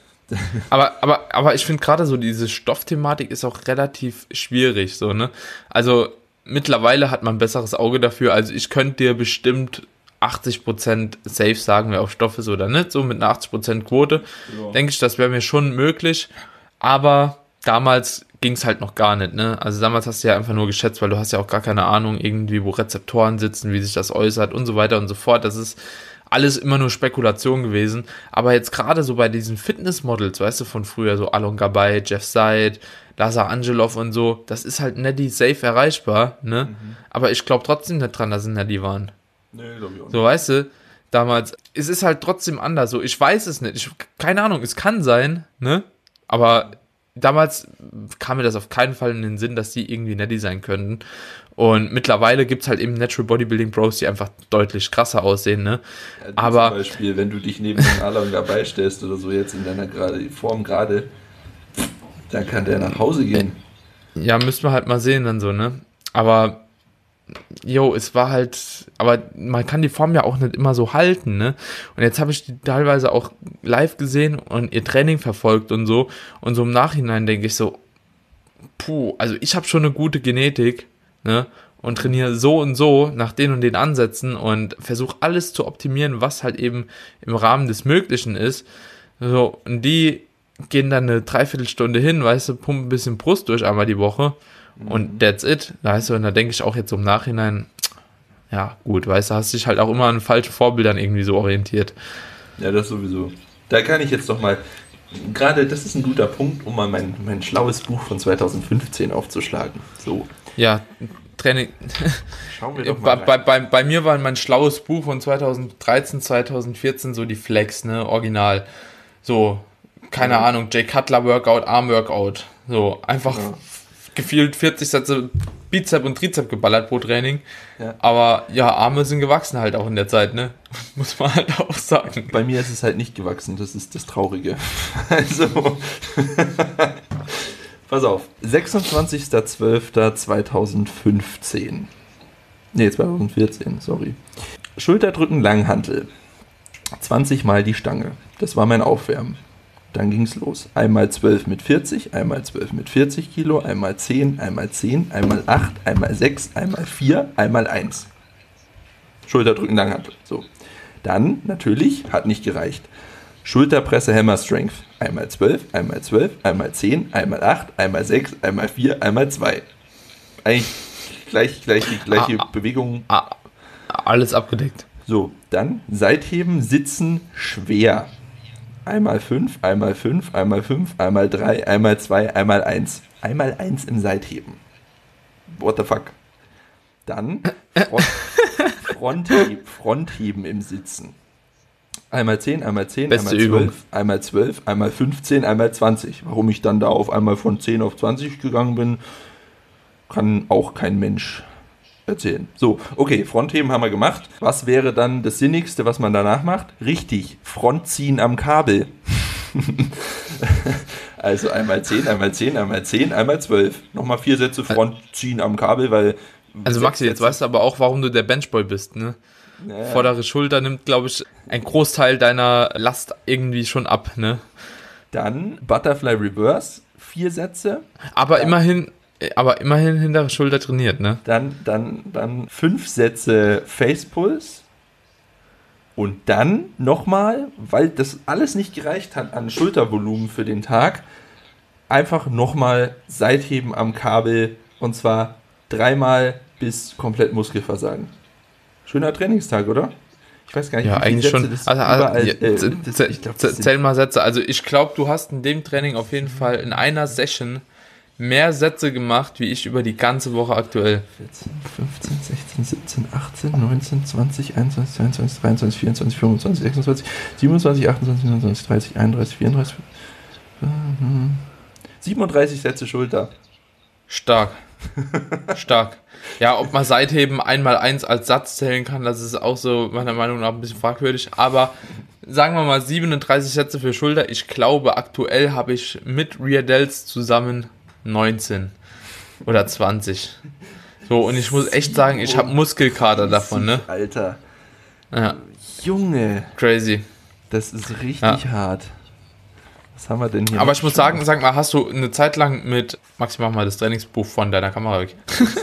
Aber, aber, aber ich finde gerade so, diese Stoffthematik ist auch relativ schwierig, so, ne? Also mittlerweile hat man ein besseres Auge dafür, also ich könnte dir bestimmt achtzig Prozent safe sagen, wer auf Stoff ist oder nicht, so mit einer achtzig Prozent Quote, ja. denke ich, das wäre mir schon möglich, aber damals ging es halt noch gar nicht, ne? Also damals hast du ja einfach nur geschätzt, weil du hast ja auch gar keine Ahnung irgendwie, wo Rezeptoren sitzen, wie sich das äußert und so weiter und so fort. Das ist alles immer nur Spekulation gewesen. Aber jetzt gerade so bei diesen Fitnessmodels, weißt du, von früher, so Alon Gabay, Jeff Seid, Lazar Angelov und so, das ist halt nicht die safe erreichbar, ne? Mhm. Aber ich glaube trotzdem nicht dran, dass es nicht die waren. Nee, glaube ich auch nicht. So, weißt du, damals, es ist halt trotzdem anders. So, ich weiß es nicht. Ich, keine Ahnung, es kann sein, ne? Aber damals kam mir das auf keinen Fall in den Sinn, dass die irgendwie netty sein könnten. Und mittlerweile gibt es halt eben Natural Bodybuilding Bros, die einfach deutlich krasser aussehen, ne? Ja, aber zum Beispiel, wenn du dich neben den Alon Gabay stellst oder so jetzt in deiner grade, Form gerade, dann kann der nach Hause gehen. Ja, müssen wir halt mal sehen dann so, ne? Aber jo, es war halt, aber man kann die Form ja auch nicht immer so halten, ne? Und jetzt habe ich die teilweise auch live gesehen und ihr Training verfolgt und so. Und so im Nachhinein denke ich so, puh, also ich habe schon eine gute Genetik, ne? Und trainiere so und so nach den und den Ansätzen und versuche alles zu optimieren, was halt eben im Rahmen des Möglichen ist. So, und die gehen dann eine Dreiviertelstunde hin, weißt du, pumpen ein bisschen Brust durch einmal die Woche. Und that's it, weißt du, und da denke ich auch jetzt im Nachhinein, ja gut, weißt du, hast dich halt auch immer an falsche Vorbildern irgendwie so orientiert. Ja, das sowieso. Da kann ich jetzt doch mal, gerade das ist ein guter Punkt, um mal mein, mein schlaues Buch von zweitausendfünfzehn aufzuschlagen. So. Ja, Training. Schauen wir doch mal bei, bei, bei mir war mein schlaues Buch von zweitausenddreizehn, zweitausendvierzehn so die Flex, ne, original. So, keine ja. Ahnung, Jay Cutler Workout, Arm Workout. So, einfach ja. gefühlt vierzig Sätze Bizep und Trizep geballert pro Training. Ja. Aber ja, Arme sind gewachsen halt auch in der Zeit, ne? Muss man halt auch sagen. Bei mir ist es halt nicht gewachsen, das ist das Traurige. Also, pass auf, sechsundzwanzigster zwölfter zweitausendfünfzehn. Ne, zweitausendvierzehn, sorry. Schulterdrücken Langhantel. zwanzig Mal die Stange. Das war mein Aufwärmen. Dann ging es los. Einmal zwölf mit vierzig, einmal zwölf mit vierzig Kilo, einmal zehn, einmal zehn, einmal acht, einmal sechs, einmal vier, einmal eins. Schulterdrücken Langhantel. So. Dann, natürlich, hat nicht gereicht. Schulterpresse Hammer Strength. Einmal zwölf, einmal zwölf, einmal zehn, einmal acht, einmal sechs, einmal vier, einmal zwei. Eigentlich gleich, gleich die gleiche ah, Bewegung. Ah, alles abgedeckt. So, dann Seitheben, Sitzen, schwer. Einmal fünf, einmal fünf, einmal fünf, einmal drei, einmal zwei, einmal eins. Einmal eins im Seitheben. What the fuck? Dann Front, Frontheben, Frontheben im Sitzen. Einmal zehn, einmal zehn, Beste einmal zwölf, Übung. einmal zwölf, einmal fünfzehn, einmal zwanzig. Warum ich dann da auf einmal von zehn auf zwanzig gegangen bin, kann auch kein Mensch erzählen. So, okay, Frontheben haben wir gemacht. Was wäre dann das Sinnigste, was man danach macht? Richtig, Frontziehen am Kabel. Also einmal zehn, einmal zehn, einmal zehn, einmal zwölf. Nochmal vier Sätze Frontziehen am Kabel, weil... Also Maxi, jetzt weißt du aber auch, warum du der Benchboy bist, ne? Naja. Vordere Schulter nimmt, glaube ich, ein Großteil deiner Last irgendwie schon ab, ne? Dann Butterfly Reverse, vier Sätze. Aber dann, immerhin... Aber immerhin hintere Schulter trainiert, ne? Dann, dann, dann fünf Sätze Facepulse. Und dann nochmal, weil das alles nicht gereicht hat an Schultervolumen für den Tag, einfach nochmal Seitheben am Kabel. Und zwar dreimal bis komplett Muskelversagen. Schöner Trainingstag, oder? Ich weiß gar nicht, ja, wie viele eigentlich Sätze schon. das Also, überall... also, Äh, z- das, z- ich glaub, z- zähl mal Sätze. Also ich glaube, du hast in dem Training auf jeden Fall in einer Session mehr Sätze gemacht, wie ich über die ganze Woche aktuell. vierzehn, fünfzehn, sechzehn, siebzehn, achtzehn, neunzehn, zwanzig, einundzwanzig, zweiundzwanzig, dreiundzwanzig, vierundzwanzig, fünfundzwanzig, sechsundzwanzig, siebenundzwanzig, achtundzwanzig, neunundzwanzig, dreißig, einunddreißig, vierunddreißig, siebenunddreißig Sätze Schulter. Stark. Stark. Ja, ob man Seitheben einmal eins als Satz zählen kann, das ist auch so meiner Meinung nach ein bisschen fragwürdig. Aber sagen wir mal siebenunddreißig Sätze für Schulter. Ich glaube, aktuell habe ich mit Rear Delts zusammen neunzehn oder zwanzig. So, und ich muss echt sagen, ich habe Muskelkater davon, ne? Alter. Ja. Junge. Crazy. Das ist richtig ja. hart. Was haben wir denn hier? Aber ich muss sagen, sag mal, hast du eine Zeit lang mit, Maxi, mach mal das Trainingsbuch von deiner Kamera weg.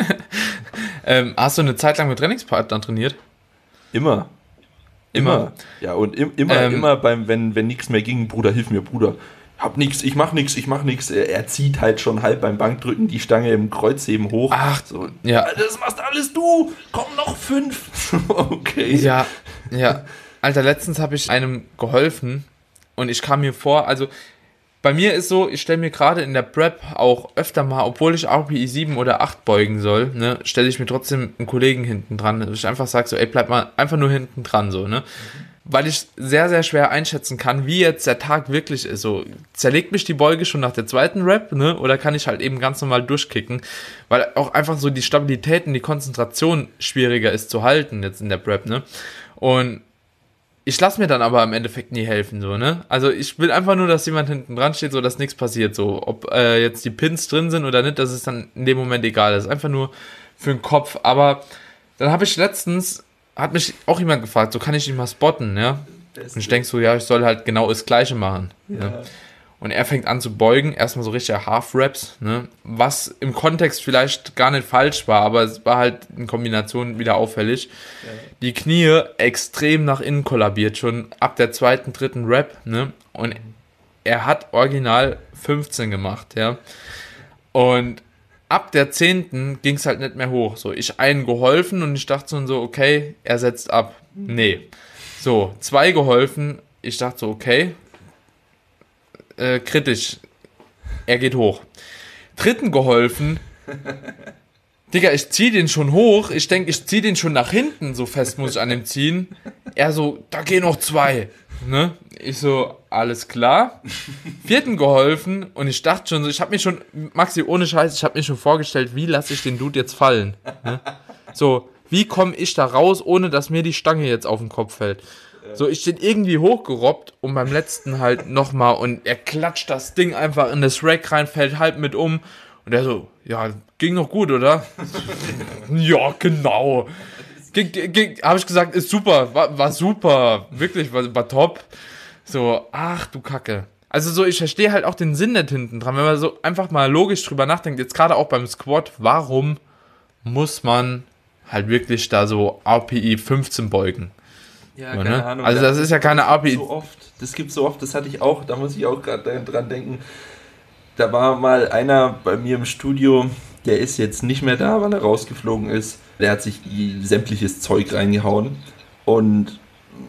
ähm, hast du eine Zeit lang mit Trainingspartnern trainiert? Immer. Immer. immer. Ja, und im, immer, ähm, immer beim, wenn, wenn nichts mehr ging, Bruder, hilf mir, Bruder. Hab nix, ich mach nix, ich mach nix. Er, er zieht halt schon halb beim Bankdrücken die Stange im Kreuzheben hoch. Ach, so, ja. Das machst alles du. Komm, noch fünf. Okay. Ja, ja. Alter, letztens habe ich einem geholfen und ich kam mir vor, also bei mir ist so, ich stelle mir gerade in der Prep auch öfter mal, obwohl ich R P I sieben oder acht beugen soll, ne, stelle ich mir trotzdem einen Kollegen hinten dran, dass ich einfach sage so, ey, bleib mal einfach nur hinten dran, so, ne, weil ich sehr, sehr schwer einschätzen kann, wie jetzt der Tag wirklich ist, so, zerlegt mich die Beuge schon nach der zweiten Rep, ne, oder kann ich halt eben ganz normal durchkicken, weil auch einfach so die Stabilität und die Konzentration schwieriger ist zu halten jetzt in der Prep, ne, und ich lasse mir dann aber im Endeffekt nie helfen, so, ne? Also ich will einfach nur, dass jemand hinten dran steht, so dass nichts passiert, so. Ob äh, jetzt die Pins drin sind oder nicht, das ist dann in dem Moment egal. Das ist einfach nur für den Kopf. Aber dann habe ich letztens, hat mich auch jemand gefragt, so kann ich ihn mal spotten, ja? Und ich denke so, ja, ich soll halt genau das Gleiche machen. Ja. Ja? Und er fängt an zu beugen, erstmal so richtige Half-Raps, ne? Was im Kontext vielleicht gar nicht falsch war, aber es war halt in Kombination wieder auffällig. Ja. Die Knie extrem nach innen kollabiert, schon ab der zweiten, dritten Rap, ne? Und er hat original fünfzehn gemacht, ja. Und ab der zehnten ging es halt nicht mehr hoch. So, ich einen geholfen und ich dachte so, so, okay, er setzt ab. Nee. So, zwei geholfen, ich dachte so, okay, Äh, kritisch. Er geht hoch. Dritten geholfen. Digga, ich zieh den schon hoch. Ich denke, ich zieh den schon nach hinten. So fest muss ich an dem ziehen. Er so, da gehen noch zwei. Ne? Ich so, alles klar. Vierten geholfen. Und ich dachte schon so, ich hab mich schon, Maxi, ohne Scheiß, ich hab mir schon vorgestellt, wie lasse ich den Dude jetzt fallen. Ne? So, wie komme ich da raus, ohne dass mir die Stange jetzt auf den Kopf fällt. So, ich bin irgendwie hochgerobbt und beim letzten halt nochmal und er klatscht das Ding einfach in das Rack rein, fällt halb mit um und er so, ja, ging noch gut, oder? Ja, genau. Habe ich gesagt, ist super, war, war super, wirklich, war, war top. So, ach du Kacke. Also so, ich verstehe halt auch den Sinn nicht hinten dran, wenn man so einfach mal logisch drüber nachdenkt, jetzt gerade auch beim Squat, warum muss man halt wirklich da so R P I fünfzehn beugen? Ja, so, keine ne? Ahnung. Also das, das ist ja keine R P I. So oft, das gibt so oft, das hatte ich auch, da muss ich auch gerade dran denken. Da war mal einer bei mir im Studio, der ist jetzt nicht mehr da, weil er rausgeflogen ist. Der hat sich sämtliches Zeug reingehauen. Und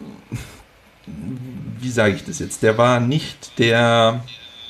wie sage ich das jetzt? Der war nicht der...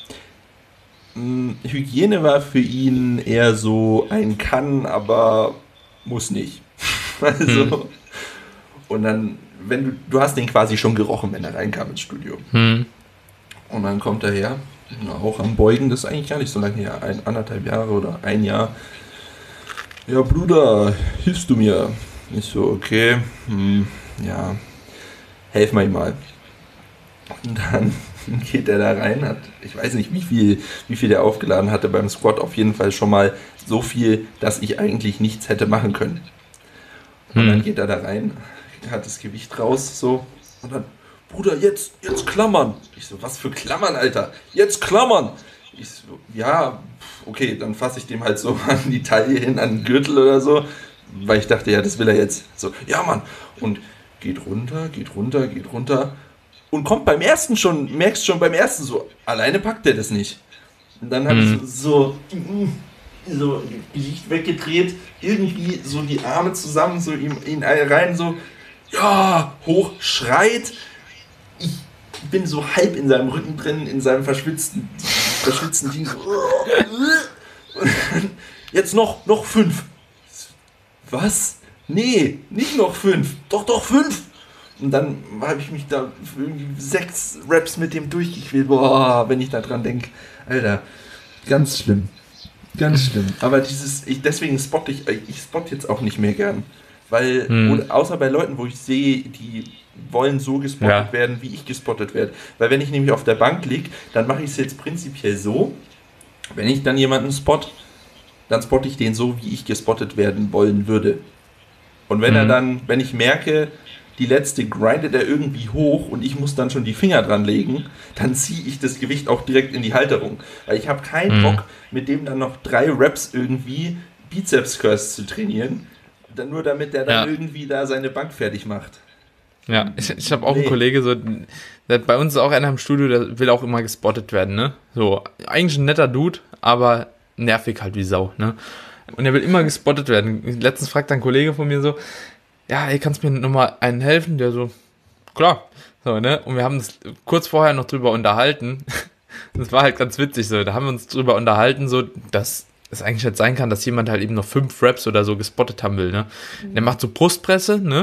Hygiene war für ihn eher so ein kann, aber muss nicht. Also... Hm. Und dann... Wenn du, du hast den quasi schon gerochen, wenn er reinkam ins Studio. Hm. Und dann kommt er her, auch am Beugen, das ist eigentlich gar nicht so lange her, ein, anderthalb Jahre oder ein Jahr. Ja, Bruder, hilfst du mir? Ich so, okay, hm, ja, helf mir mal. Und dann geht er da rein, hat, ich weiß nicht, wie viel, wie viel der aufgeladen hatte beim Squat, auf jeden Fall schon mal so viel, dass ich eigentlich nichts hätte machen können. Und hm. dann geht er da rein, hat das Gewicht raus, so, und dann, Bruder, jetzt, jetzt klammern. Ich so, was für Klammern, Alter? Jetzt klammern. Ich so, ja, okay, dann fasse ich dem halt so an die Taille hin, an den Gürtel oder so, weil ich dachte, ja, das will er jetzt. So, ja, Mann. Und geht runter, geht runter, geht runter und kommt beim ersten schon, merkst schon beim ersten so, alleine packt er das nicht. Und dann habe mhm. ich so, so, so Gesicht weggedreht, irgendwie so die Arme zusammen, so ihm, ihn rein, so, ja, hoch, schreit. Ich bin so halb in seinem Rücken drin, in seinem verschwitzten, verschwitzten Ding. Und dann, jetzt noch, noch fünf. Was? Nee, nicht noch fünf. Doch, doch, fünf. Und dann habe ich mich da für irgendwie sechs Raps mit dem durchgequält. Boah, wenn ich da dran denke. Alter, ganz schlimm. Ganz schlimm. Aber dieses, ich, deswegen spotte ich, ich spot jetzt auch nicht mehr gern. Weil, hm. oder, außer bei Leuten, wo ich sehe, die wollen so gespottet ja. werden, wie ich gespottet werde. Weil wenn ich nämlich auf der Bank liege, dann mache ich es jetzt prinzipiell so, Wenn ich dann jemanden spot, dann spotte ich den so, wie ich gespottet werden wollen würde. Und wenn mhm. er dann, wenn ich merke, die letzte grindet er irgendwie hoch und ich muss dann schon die Finger dran legen, dann ziehe ich das Gewicht auch direkt in die Halterung. Weil ich habe keinen mhm. Bock, mit dem dann noch drei Reps irgendwie Bizeps-Curls zu trainieren, dann nur damit der dann ja. irgendwie da seine Bank fertig macht. Ja, ich, ich habe auch nee. einen Kollege, so, der, bei uns ist auch einer im Studio, der will auch immer gespottet werden, ne? So, eigentlich ein netter Dude, aber nervig halt wie Sau, ne? Und er will immer gespottet werden. Letztens fragt ein Kollege von mir so, ja, ey, kannst du mir nochmal einen helfen? Der so, klar. So, ne? Und wir haben uns kurz vorher noch drüber unterhalten. Das war halt ganz witzig so. Da haben wir uns drüber unterhalten, so, dass es eigentlich nicht sein kann, dass jemand halt eben noch fünf Reps oder so gespottet haben will, ne? Mhm. Der macht so Brustpresse, ne?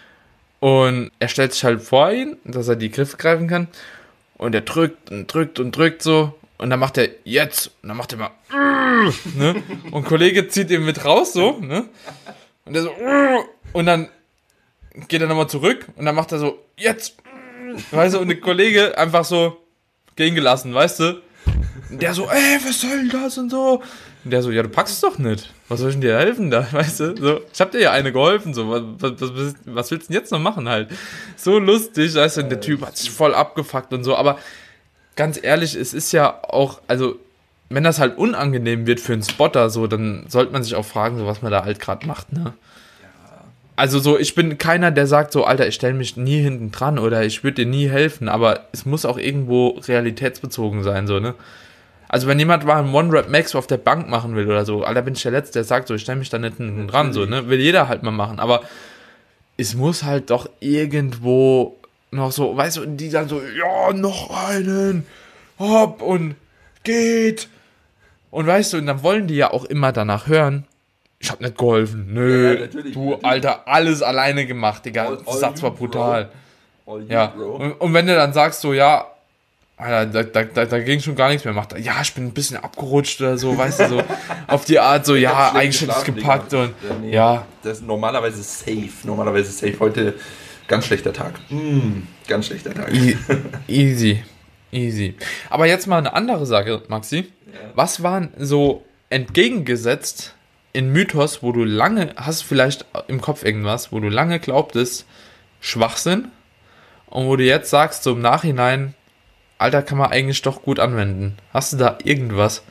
Und er stellt sich halt vor ihn, dass er die Griffe greifen kann. Und er drückt und drückt und drückt so. Und dann macht er jetzt. Und dann macht er mal. Ne? Und ein Kollege zieht ihn mit raus so. Ne? Und der so. Und dann geht er nochmal zurück. Und dann macht er so. Jetzt. Weißt du, und der Kollege einfach so gehen gelassen, weißt du? Und der so. Ey, was soll denn das und so. Und der so, ja, du packst es doch nicht. Was soll ich denn dir helfen da, weißt du? So, ich hab dir ja eine geholfen, so, was, was, was willst du denn jetzt noch machen halt? So lustig, weißt du, und der Typ hat sich voll abgefuckt und so, aber ganz ehrlich, es ist ja auch, also, wenn das halt unangenehm wird für einen Spotter, so, dann sollte man sich auch fragen, so, was man da halt gerade macht, ne? Also so, ich bin keiner, der sagt so, Alter, ich stelle mich nie hinten dran oder ich würde dir nie helfen, aber es muss auch irgendwo realitätsbezogen sein, so, ne? Also wenn jemand mal einen One-Rep-Max auf der Bank machen will oder so, Alter, bin ich der Letzte, der sagt so, ich stelle mich da nicht hinten dran, so, ne? Will jeder halt mal machen, aber es muss halt doch irgendwo noch so, weißt du, die dann so, ja, noch einen, hopp, und geht. Und weißt du, und dann wollen die ja auch immer danach hören, ich hab nicht geholfen, nö, ja, natürlich, du, natürlich. Alter, alles alleine gemacht, Digga, das Satz war brutal. Ja, und, und wenn du dann sagst so, ja, Alter, da, da, da ging schon gar nichts mehr. Macht, ja, ich bin ein bisschen abgerutscht oder so, weißt du, so auf die Art, so, ja, eigentlich hätte ich es gepackt und ja, nee, ja. Das ist normalerweise safe, normalerweise safe. Heute ganz schlechter Tag. Mm, ganz schlechter Tag. E- easy, easy. Aber jetzt mal eine andere Sache, Maxi. Ja. Was waren so entgegengesetzt in Mythos, wo du lange, hast du vielleicht im Kopf irgendwas, wo du lange glaubtest, Schwachsinn und wo du jetzt sagst, so im Nachhinein, Alter, kann man eigentlich doch gut anwenden. Hast du da irgendwas?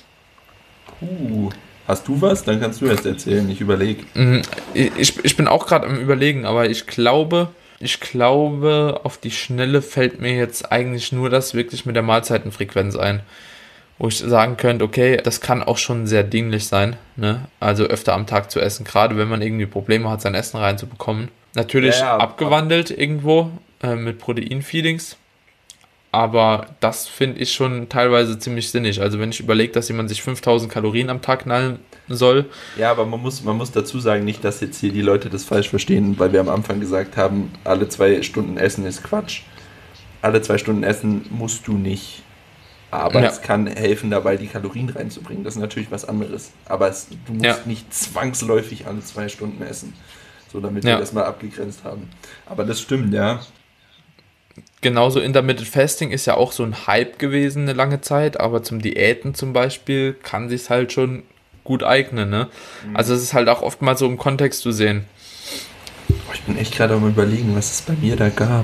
Uh, hast du was? Dann kannst du jetzt erzählen. Ich überlege. Ich, ich bin auch gerade am Überlegen, aber ich glaube, ich glaube, auf die Schnelle fällt mir jetzt eigentlich nur das wirklich mit der Mahlzeitenfrequenz ein. Wo ich sagen könnte, okay, das kann auch schon sehr dienlich sein, ne? Also öfter am Tag zu essen, gerade wenn man irgendwie Probleme hat, sein Essen reinzubekommen. Natürlich ja, ja, abgewandelt ab- irgendwo äh, mit Proteinfeedings. Aber das finde ich schon teilweise ziemlich sinnig. Also wenn ich überlege, dass jemand sich fünftausend Kalorien am Tag knallen soll. Ja, aber man muss, man muss dazu sagen, nicht, dass jetzt hier die Leute das falsch verstehen, weil wir am Anfang gesagt haben, alle zwei Stunden Essen ist Quatsch. Alle zwei Stunden Essen musst du nicht. Aber ja. es kann helfen dabei, die Kalorien reinzubringen. Das ist natürlich was anderes. Aber es, du musst ja. nicht zwangsläufig alle zwei Stunden essen. So, damit ja. wir das mal abgegrenzt haben. Aber das stimmt, ja. Genauso Intermittent Fasting ist ja auch so ein Hype gewesen eine lange Zeit, aber zum Diäten zum Beispiel kann sich's halt schon gut eignen, ne? Mhm. Also es ist halt auch oft mal so im Kontext zu sehen. Oh, ich bin echt gerade am Überlegen, was es bei mir da gab.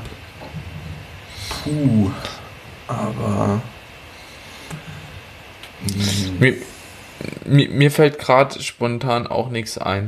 Puh, aber... Mhm. Mir, mir, mir fällt gerade spontan auch nichts ein.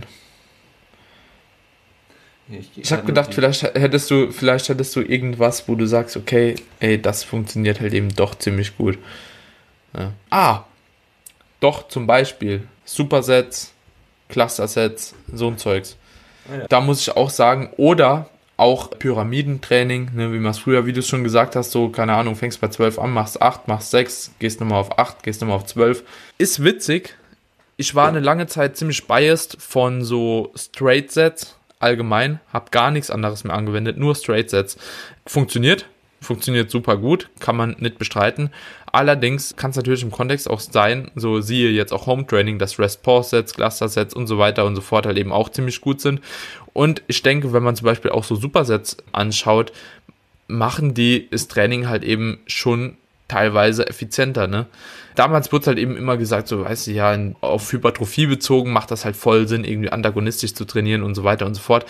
Ich, ich habe gedacht, vielleicht hättest du, vielleicht hättest du irgendwas, wo du sagst, okay, ey, das funktioniert halt eben doch ziemlich gut. Ja. Ah, doch, zum Beispiel Supersets, Cluster-Sets, so ein Zeugs. Ah, ja. Da muss ich auch sagen, oder auch Pyramidentraining, ne, wie man es früher, wie du es schon gesagt hast, so, keine Ahnung, fängst bei zwölf an, machst acht, machst sechs, gehst nochmal auf acht, gehst nochmal auf zwölf. Ist witzig. Ich war eine lange Zeit ziemlich biased von so Straight-Sets, allgemein, habe gar nichts anderes mehr angewendet, nur Straight Sets. Funktioniert, funktioniert super gut, kann man nicht bestreiten. Allerdings kann es natürlich im Kontext auch sein, so siehe jetzt auch Home Training, dass Rest-Pause-Sets, Cluster-Sets und so weiter und so fort halt eben auch ziemlich gut sind. Und ich denke, wenn man zum Beispiel auch so Supersets anschaut, machen die das Training halt eben schon teilweise effizienter, ne? Damals wurde halt eben immer gesagt, so, weißt du, ja, in, auf Hypertrophie bezogen macht das halt voll Sinn, irgendwie antagonistisch zu trainieren und so weiter und so fort.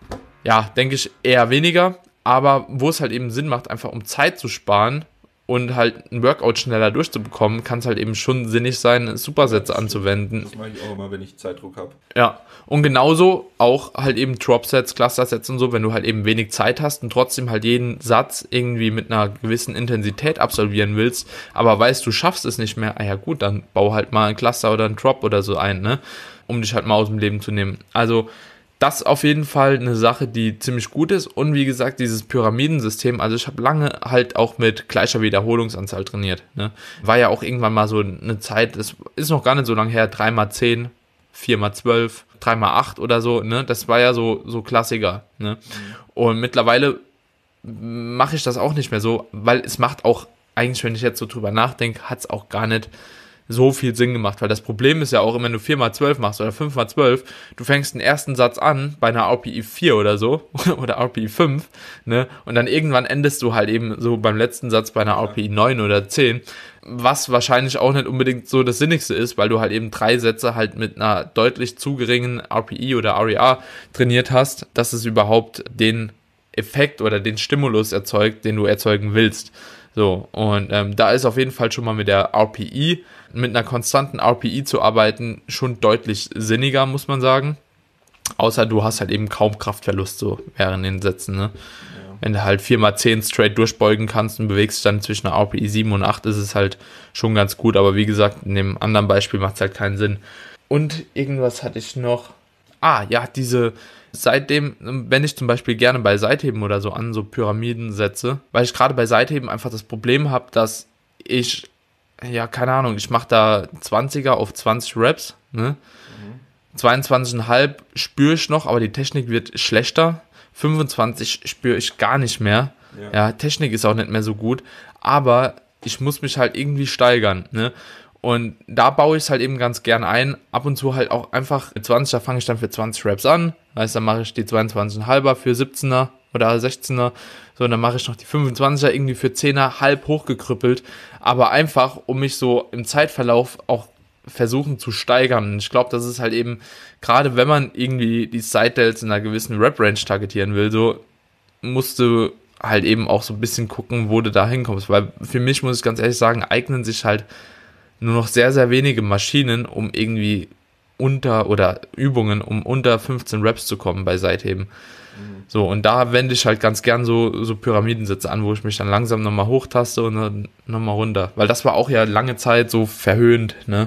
Ja, denke ich eher weniger, aber wo es halt eben Sinn macht, einfach um Zeit zu sparen und halt ein Workout schneller durchzubekommen, kann es halt eben schon sinnig sein, Supersätze anzuwenden. Das mache ich auch immer, wenn ich Zeitdruck habe. Ja, und genauso auch halt eben Dropsets, Clustersets und so, wenn du halt eben wenig Zeit hast und trotzdem halt jeden Satz irgendwie mit einer gewissen Intensität absolvieren willst, aber weißt, du schaffst es nicht mehr, ah ja gut, dann bau halt mal ein Cluster oder ein Drop oder so ein, ne, um dich halt mal aus dem Leben zu nehmen. Also das ist auf jeden Fall eine Sache, die ziemlich gut ist und wie gesagt, dieses Pyramidensystem, also ich habe lange halt auch mit gleicher Wiederholungsanzahl trainiert, ne? War ja auch irgendwann mal so eine Zeit, das ist noch gar nicht so lange her, drei mal zehn, vier mal zwölf, drei mal acht oder so, ne? Das war ja so, so Klassiker, ne? Mhm. Und mittlerweile mache ich das auch nicht mehr so, weil es macht auch, eigentlich wenn ich jetzt so drüber nachdenke, hat es auch gar nicht so viel Sinn gemacht, weil das Problem ist ja auch, wenn du vier mal zwölf machst oder fünf mal zwölf, du fängst den ersten Satz an bei einer R P I vier oder so oder R P I fünf, ne, und dann irgendwann endest du halt eben so beim letzten Satz bei einer R P I neun oder zehn, was wahrscheinlich auch nicht unbedingt so das Sinnigste ist, weil du halt eben drei Sätze halt mit einer deutlich zu geringen R P I oder R E R trainiert hast, dass es überhaupt den Effekt oder den Stimulus erzeugt, den du erzeugen willst. So, und ähm, da ist auf jeden Fall schon mal mit der R P I, mit einer konstanten R P I zu arbeiten, schon deutlich sinniger, muss man sagen. Außer du hast halt eben kaum Kraftverlust so während den Sätzen, ne? Ja. Wenn du halt vier mal zehn straight durchbeugen kannst und bewegst dich dann zwischen einer R P I sieben und acht, ist es halt schon ganz gut. Aber wie gesagt, in dem anderen Beispiel macht es halt keinen Sinn. Und irgendwas hatte ich noch. Ah, ja, diese... Seitdem, wenn ich zum Beispiel gerne bei Seitheben oder so an so Pyramiden setze, weil ich gerade bei Seitheben einfach das Problem habe, dass ich, ja, keine Ahnung, ich mache da zwanziger auf zwanzig Reps, ne? Mhm. zweiundzwanzig Komma fünf spüre ich noch, aber die Technik wird schlechter. fünfundzwanzig spüre ich gar nicht mehr. Ja. Ja, Technik ist auch nicht mehr so gut, aber ich muss mich halt irgendwie steigern, ne? Und da baue ich es halt eben ganz gern ein. Ab und zu halt auch einfach mit zwanzig, da fange ich dann für zwanzig Reps an. Heißt, dann mache ich die zweiundzwanzig Komma fünf für siebzehner oder sechzehner. So, und dann mache ich noch die fünfundzwanziger irgendwie für zehner halb hochgekrüppelt. Aber einfach, um mich so im Zeitverlauf auch versuchen zu steigern. Und ich glaube, das ist halt eben, gerade wenn man irgendwie die Side-Delts in einer gewissen Rep-Range targetieren will, so musst du halt eben auch so ein bisschen gucken, wo du da hinkommst. Weil für mich, muss ich ganz ehrlich sagen, eignen sich halt nur noch sehr, sehr wenige Maschinen, um irgendwie unter, oder Übungen, um unter fünfzehn Reps zu kommen bei Seitheben. Mhm. So, und da wende ich halt ganz gern so, so Pyramidensätze an, wo ich mich dann langsam nochmal hochtaste und dann nochmal runter. Weil das war auch ja lange Zeit so verhöhnt, ne?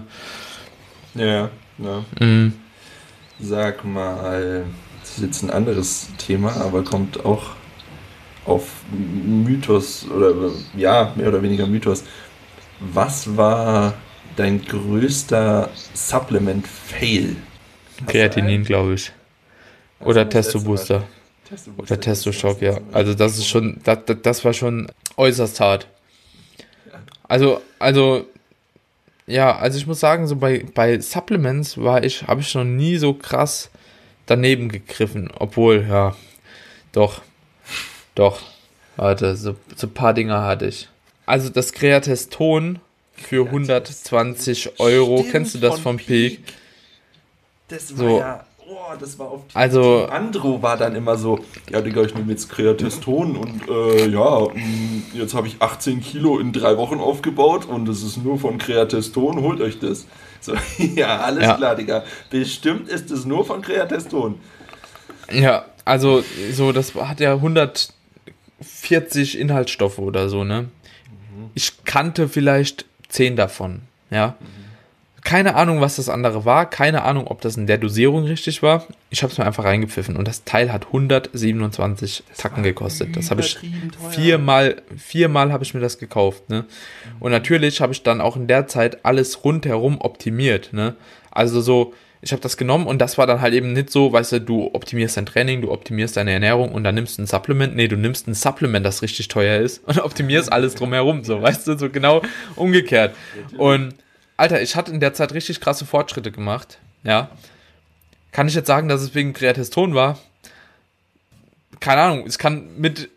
Ja, ja. Mhm. Sag mal, das ist jetzt ein anderes Thema, aber kommt auch auf Mythos, oder ja, mehr oder weniger Mythos. Was war dein größter Supplement-Fail? Kreatinin, glaube ich. Oder Testo-Booster. Testo-Booster. Oder Testo-Shock, ja. Also das ist schon, das, das war schon äußerst hart. Also, also, ja, also ich muss sagen, so bei, bei Supplements war ich, habe ich noch nie so krass daneben gegriffen. Obwohl, ja, doch, doch, warte, so, so ein paar Dinger hatte ich. Also das Createston für hundertzwanzig Euro. Stimmt, kennst du das vom Peak? Peak? Das war so. ja, oh, das war auf die, also, die Andro war dann immer so, ja Digga, ich nehme jetzt Createston und äh, ja, jetzt habe ich achtzehn Kilo in drei Wochen aufgebaut und das ist nur von Createston, holt euch das. So, ja, alles ja. Klar, Digga. Bestimmt ist es nur von Createston. Ja, also so, das hat ja hundertvierzig Inhaltsstoffe oder so, ne? Ich kannte vielleicht zehn davon, ja. Mhm. Keine Ahnung, was das andere war. Keine Ahnung, ob das in der Dosierung richtig war. Ich habe es mir einfach reingepfiffen und das Teil hat hundertsiebenundzwanzig das Tacken gekostet. Das habe ich viermal, viermal habe ich mir das gekauft, ne? Mhm. Und natürlich habe ich dann auch in der Zeit alles rundherum optimiert, ne? Also so, ich habe das genommen und das war dann halt eben nicht so, weißt du, du optimierst dein Training, du optimierst deine Ernährung und dann nimmst du ein Supplement. Nee, du nimmst ein Supplement, das richtig teuer ist und optimierst alles drumherum, so, weißt du, so genau umgekehrt. Und, Alter, ich hatte in der Zeit richtig krasse Fortschritte gemacht, ja. Kann ich jetzt sagen, dass es wegen Createston war? Keine Ahnung, es kann mit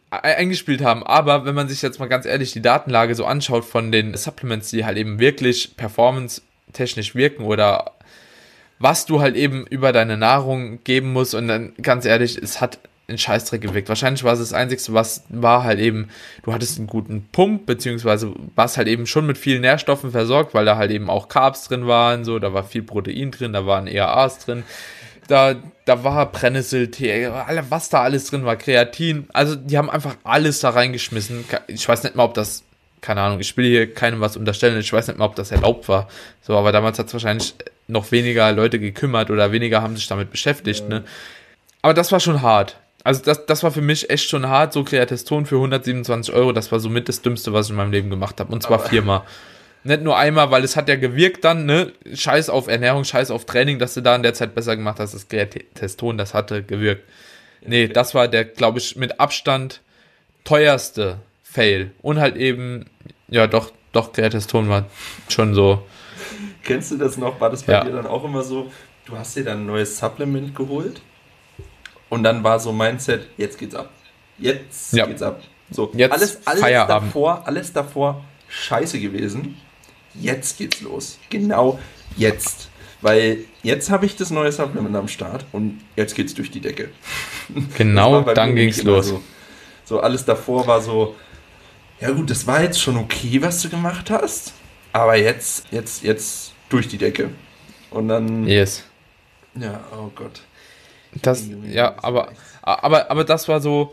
eingespielt haben. Aber wenn man sich jetzt mal ganz ehrlich die Datenlage so anschaut von den Supplements, die halt eben wirklich performance-technisch wirken oder was du halt eben über deine Nahrung geben musst und dann ganz ehrlich, es hat einen Scheißdreck gewirkt. Wahrscheinlich war es das Einzige, was war halt eben, du hattest einen guten Pump, beziehungsweise warst halt eben schon mit vielen Nährstoffen versorgt, weil da halt eben auch Carbs drin waren, so, da war viel Protein drin, da waren E A As drin, da, da war Brennnessel, Tee, was da alles drin war, Kreatin, also die haben einfach alles da reingeschmissen. Ich weiß nicht mal, ob das, keine Ahnung, ich will hier keinem was unterstellen, ich weiß nicht mal, ob das erlaubt war, so, aber damals hat es wahrscheinlich noch weniger Leute gekümmert oder weniger haben sich damit beschäftigt, ja. Ne? Aber das war schon hart. Also das, das war für mich echt schon hart, so Kreatiston für hundertsiebenundzwanzig Euro, das war somit das Dümmste, was ich in meinem Leben gemacht habe, und zwar aber viermal. Nicht nur einmal, weil es hat ja gewirkt dann, ne, scheiß auf Ernährung, scheiß auf Training, dass du da in der Zeit besser gemacht hast, das Kreatiston, das hatte gewirkt. Nee, das war der, glaube ich, mit Abstand teuerste Fail. Und halt eben, ja doch, doch, Kreatiston war schon so. Kennst du das noch, war das bei ja. dir dann auch immer so, du hast dir dann ein neues Supplement geholt? Und dann war so Mindset, jetzt geht's ab. Jetzt ja. geht's ab. So, jetzt alles, alles Feierabend. davor, alles davor scheiße gewesen. Jetzt geht's los. Genau jetzt. Weil jetzt habe ich das neue Supplement am Start und jetzt geht's durch die Decke. Genau, dann ging's los. So. so, alles davor war so, ja gut, das war jetzt schon okay, was du gemacht hast, aber jetzt, jetzt, jetzt durch die Decke. Und dann... Yes. Ja, oh Gott. Das, ja, aber, aber, aber das war so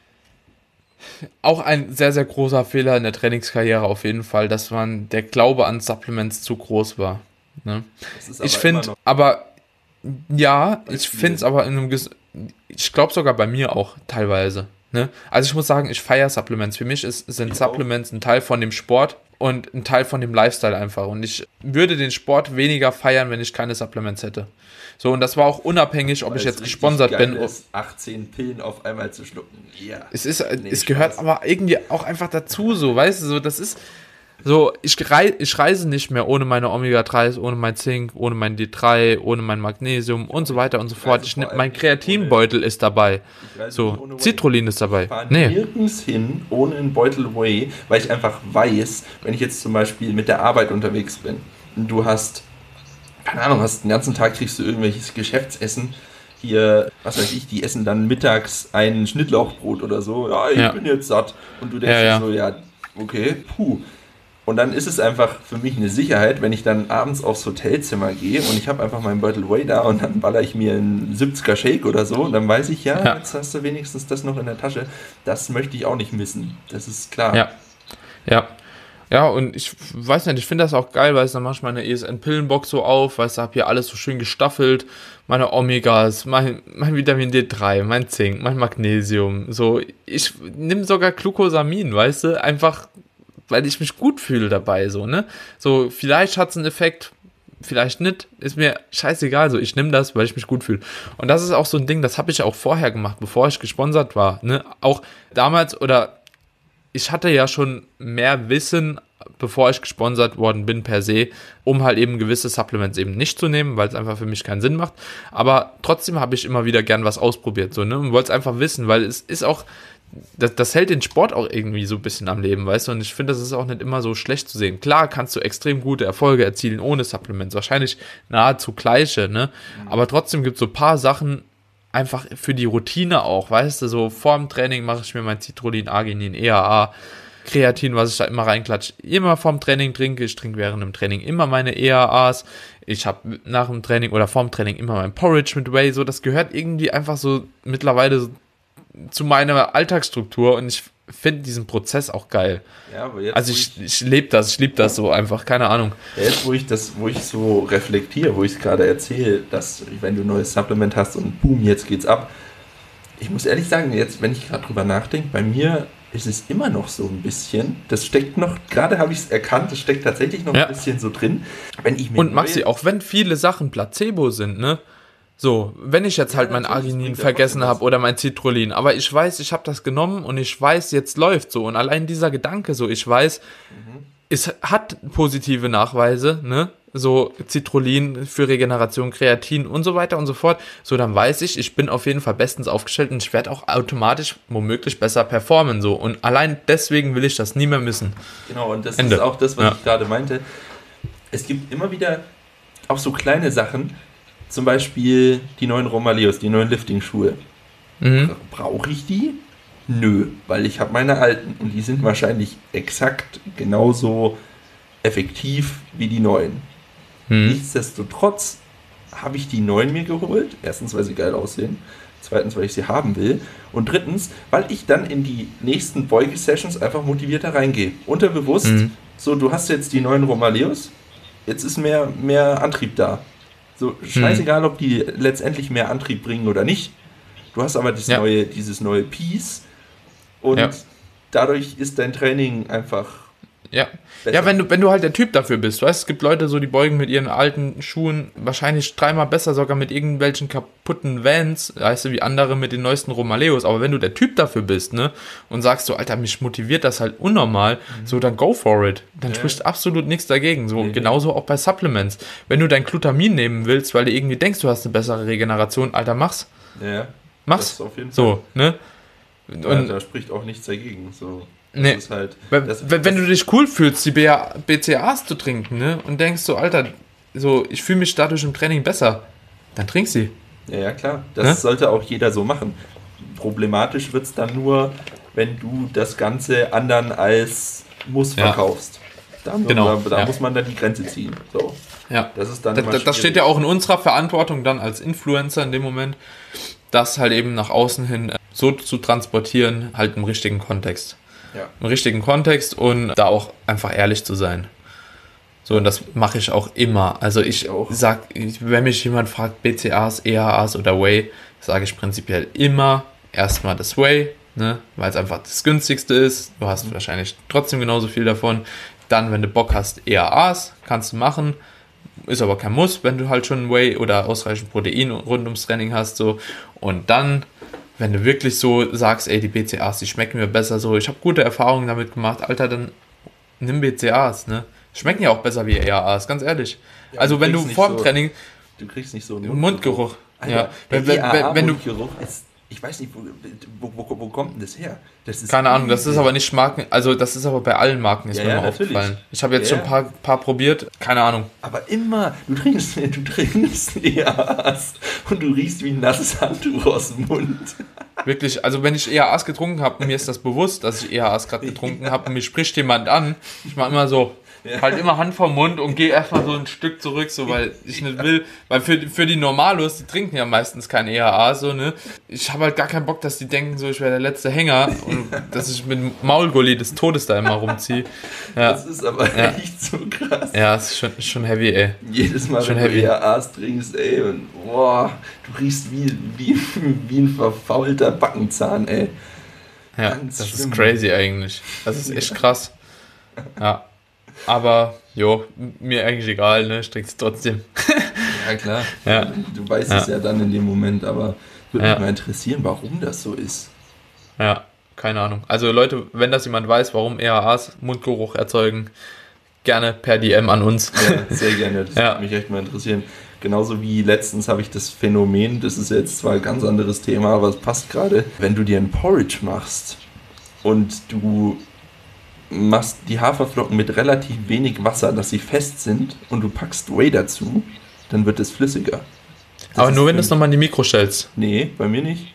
auch ein sehr, sehr großer Fehler in der Trainingskarriere auf jeden Fall, dass man der Glaube an Supplements zu groß war. Ne? Ich finde, aber ja, ich finde es aber in einem, Ges- ich glaube sogar bei mir auch teilweise. Ne? Also ich muss sagen, ich feiere Supplements. Für mich ist, sind ich Supplements auch ein Teil von dem Sport und ein Teil von dem Lifestyle einfach. Und ich würde den Sport weniger feiern, wenn ich keine Supplements hätte. So, und das war auch unabhängig, ob Weil ich jetzt gesponsert bin. Ist, achtzehn Pillen auf einmal zu schlucken. Ja. Es ist, nee, es gehört Spaß. Aber irgendwie auch einfach dazu, so, weißt du, so, das ist, so, ich, rei- ich reise nicht mehr ohne meine Omega drei, ohne mein Zink, ohne mein D drei, ohne mein Magnesium und so weiter und so fort. Ich, mein Kreatinbeutel ist dabei. So, Citrullin ist dabei. Ich fahre nee. nirgends hin ohne einen Beutel Whey, weil ich einfach weiß, wenn ich jetzt zum Beispiel mit der Arbeit unterwegs bin und du hast keine Ahnung, hast den ganzen Tag kriegst du irgendwelches Geschäftsessen. Hier, was weiß ich, die essen dann mittags ein Schnittlauchbrot oder so. Ja, ich ja. bin jetzt satt. Und du denkst ja, ja. so, ja, okay, puh. Und dann ist es einfach für mich eine Sicherheit, wenn ich dann abends aufs Hotelzimmer gehe und ich habe einfach meinen Beutel Whey da und dann baller ich mir einen siebziger Shake oder so. Und dann weiß ich, ja, ja, jetzt hast du wenigstens das noch in der Tasche. Das möchte ich auch nicht missen. Das ist klar. Ja, ja. Ja, und ich weiß nicht, ich finde das auch geil, weil dann mache ich meine E S N-Pillenbox so auf, weißt du, habe hier alles so schön gestaffelt, meine Omegas, mein, mein Vitamin D drei, mein Zink, mein Magnesium, so, ich nehme sogar Glucosamin, weißt du, einfach, weil ich mich gut fühle dabei, so, ne, so, vielleicht hat es einen Effekt, vielleicht nicht, ist mir scheißegal, so, ich nehme das, weil ich mich gut fühle. Und das ist auch so ein Ding, das habe ich auch vorher gemacht, bevor ich gesponsert war, ne, auch damals, oder ich hatte ja schon mehr Wissen, bevor ich gesponsert worden bin per se, um halt eben gewisse Supplements eben nicht zu nehmen, weil es einfach für mich keinen Sinn macht. Aber trotzdem habe ich immer wieder gern was ausprobiert, so, ne, und wollte es einfach wissen, weil es ist auch, das, das hält den Sport auch irgendwie so ein bisschen am Leben, weißt du, und ich finde, das ist auch nicht immer so schlecht zu sehen. Klar kannst du extrem gute Erfolge erzielen ohne Supplements, wahrscheinlich nahezu gleiche, ne, aber trotzdem gibt es so ein paar Sachen, einfach für die Routine auch, weißt du, so vorm Training mache ich mir mein Citrullin, Arginin, E A A, Kreatin, was ich da immer reinklatsche, immer vorm Training trinke, ich trinke während dem Training immer meine E A As, ich habe nach dem Training oder vorm Training immer mein Porridge mit Whey, so, das gehört irgendwie einfach so mittlerweile so zu meiner Alltagsstruktur und ich finde diesen Prozess auch geil. Ja, aber jetzt, also ich, ich lebe das, ich liebe das so einfach, keine Ahnung. Ja, jetzt, wo ich das, wo ich so reflektiere, wo ich es gerade erzähle, dass wenn du ein neues Supplement hast und boom, jetzt geht's ab. Ich muss ehrlich sagen, jetzt, wenn ich gerade drüber nachdenke, bei mir ist es immer noch so ein bisschen, das steckt noch, gerade habe ich es erkannt, das steckt tatsächlich noch ja. ein bisschen so drin. Wenn ich mir und Maxi, auch wenn viele Sachen Placebo sind, ne? So, wenn ich jetzt halt ja, mein Arginin vergessen habe oder mein Citrullin, aber ich weiß, ich habe das genommen und ich weiß, jetzt läuft so und allein dieser Gedanke so, ich weiß, mhm. es hat positive Nachweise, ne? So Citrullin für Regeneration, Kreatin und so weiter und so fort. So, dann weiß ich, ich bin auf jeden Fall bestens aufgestellt und ich werde auch automatisch womöglich besser performen. So. Und allein deswegen will ich das nie mehr missen. Genau, und das Ende. ist auch das, was Ja. ich gerade meinte. Es gibt immer wieder auch so kleine Sachen, zum Beispiel die neuen Romaleos, die neuen Lifting-Schuhe. Mhm. Brauche ich die? Nö, weil ich habe meine alten und die sind wahrscheinlich exakt genauso effektiv wie die neuen. Mhm. Nichtsdestotrotz habe ich die neuen mir geholt. Erstens, weil sie geil aussehen. Zweitens, weil ich sie haben will. Und drittens, weil ich dann in die nächsten Beuge-Sessions einfach motivierter reingehe. Unterbewusst, Mhm. so, du hast jetzt die neuen Romaleos, jetzt ist mehr, mehr Antrieb da. So, scheißegal, ob die letztendlich mehr Antrieb bringen oder nicht. Du hast aber dieses, Ja. neue, dieses neue Piece und Ja. dadurch ist dein Training einfach Ja. besser. Ja, wenn du, wenn du halt der Typ dafür bist, weißt, es gibt Leute, so die beugen mit ihren alten Schuhen wahrscheinlich dreimal besser, sogar mit irgendwelchen kaputten Vans, weißt du, wie andere mit den neuesten Romaleos, aber wenn du der Typ dafür bist, ne, und sagst so, Alter, mich motiviert das halt unnormal, mhm. so, dann go for it, dann Ja. spricht absolut nichts dagegen, so, Nee, genauso auch bei Supplements, wenn du dein Glutamin nehmen willst, weil du irgendwie denkst, du hast eine bessere Regeneration, Alter, mach's, ja, mach's, das auf jeden Fall. so, ne, Und und ja, da spricht auch nichts dagegen. So. Das Nee. ist halt, Wenn, das, wenn, wenn du dich cool fühlst, die B C A As zu trinken, ne, und denkst so, Alter, so, ich fühle mich dadurch im Training besser, dann trink sie. ja, ja, klar. Das Ne? sollte auch jeder so machen. Problematisch wird es dann nur, wenn du das Ganze anderen als Muss Ja. verkaufst. Dann, Genau, Da, da ja. muss man dann die Grenze ziehen. So. Ja. Das ist dann Da, immer da, das steht schwierig. ja auch in unserer Verantwortung dann als Influencer in dem Moment, das halt eben nach außen hin äh, so zu transportieren, halt im richtigen Kontext. Ja. Im richtigen Kontext und da auch einfach ehrlich zu sein. So, und das mache ich auch immer. Also ich, Ich auch. sag, ich, wenn mich jemand fragt, B C A As, E H As oder Whey, sage ich prinzipiell immer erstmal das Whey, ne, weil es einfach das günstigste ist. Du hast wahrscheinlich trotzdem genauso viel davon. Dann, wenn du Bock hast, E H As, kannst du machen. Ist aber kein Muss, wenn du halt schon Whey oder ausreichend Protein rund ums Training hast. So. Und dann, wenn du wirklich so sagst, ey, die B C A As, die schmecken mir besser, so, ich habe gute Erfahrungen damit gemacht, Alter, dann nimm B C A As, ne? Schmecken ja auch besser wie E H As, ganz ehrlich. Ja, also du wenn du kriegst nicht vor dem so- Training Du kriegst nicht so einen Mundgeruch, Alter, ja, der wenn, wenn, wenn, wenn du, Mundgeruch ist, ich weiß nicht, wo, wo, wo, wo kommt denn das her? Das ist keine Ahnung, das ist aber nicht Marken, also das ist aber bei allen Marken, ist Ja, mir ja, mal natürlich. aufgefallen. Ich habe jetzt Ja, schon ein paar, paar probiert, keine Ahnung. Aber immer, du trinkst, du trinkst E H As und du riechst wie ein nasses Handtuch aus dem Mund. Wirklich, also wenn ich E H As getrunken habe, mir ist das bewusst, dass ich E H As gerade getrunken habe und mir spricht jemand an, ich mache immer so, Ja. halt immer Hand vom Mund und gehe erstmal so ein Stück zurück, so, weil ich nicht will, weil für, für die Normalos, die trinken ja meistens kein E H A, so, ne, ich habe halt gar keinen Bock, dass die denken, so, ich wäre der letzte Hänger und dass ich mit dem Maulgulli des Todes da immer rumziehe. Ja, Das ist aber Ja. echt so krass. ja, ist schon, ist schon heavy, ey. Jedes Mal, Schon wenn heavy. du E H As trinkst, ey, und boah, du riechst wie, wie, wie ein verfaulter Backenzahn, ey. Ja, Ganz das schlimm. ist crazy eigentlich. Das ist echt krass. Ja. Aber, jo, mir eigentlich egal, ne? Ich trink's trotzdem. Ja, klar. Ja. Du weißt Ja. es ja dann in dem Moment, aber würde Ja. mich mal interessieren, warum das so ist. Ja, keine Ahnung. Also Leute, wenn das jemand weiß, warum E H As Mundgeruch erzeugen, gerne per D M an uns. Ja, sehr gerne, das Ja. würde mich echt mal interessieren. Genauso wie letztens habe ich das Phänomen, das ist jetzt zwar ein ganz anderes Thema, aber es passt gerade, wenn du dir ein Porridge machst und du machst die Haferflocken mit relativ wenig Wasser, dass sie fest sind und du packst Whey dazu, dann wird es flüssiger. Das Aber ist nur wenn für du es mich- nochmal in die Mikro stellst. Nee, bei mir nicht.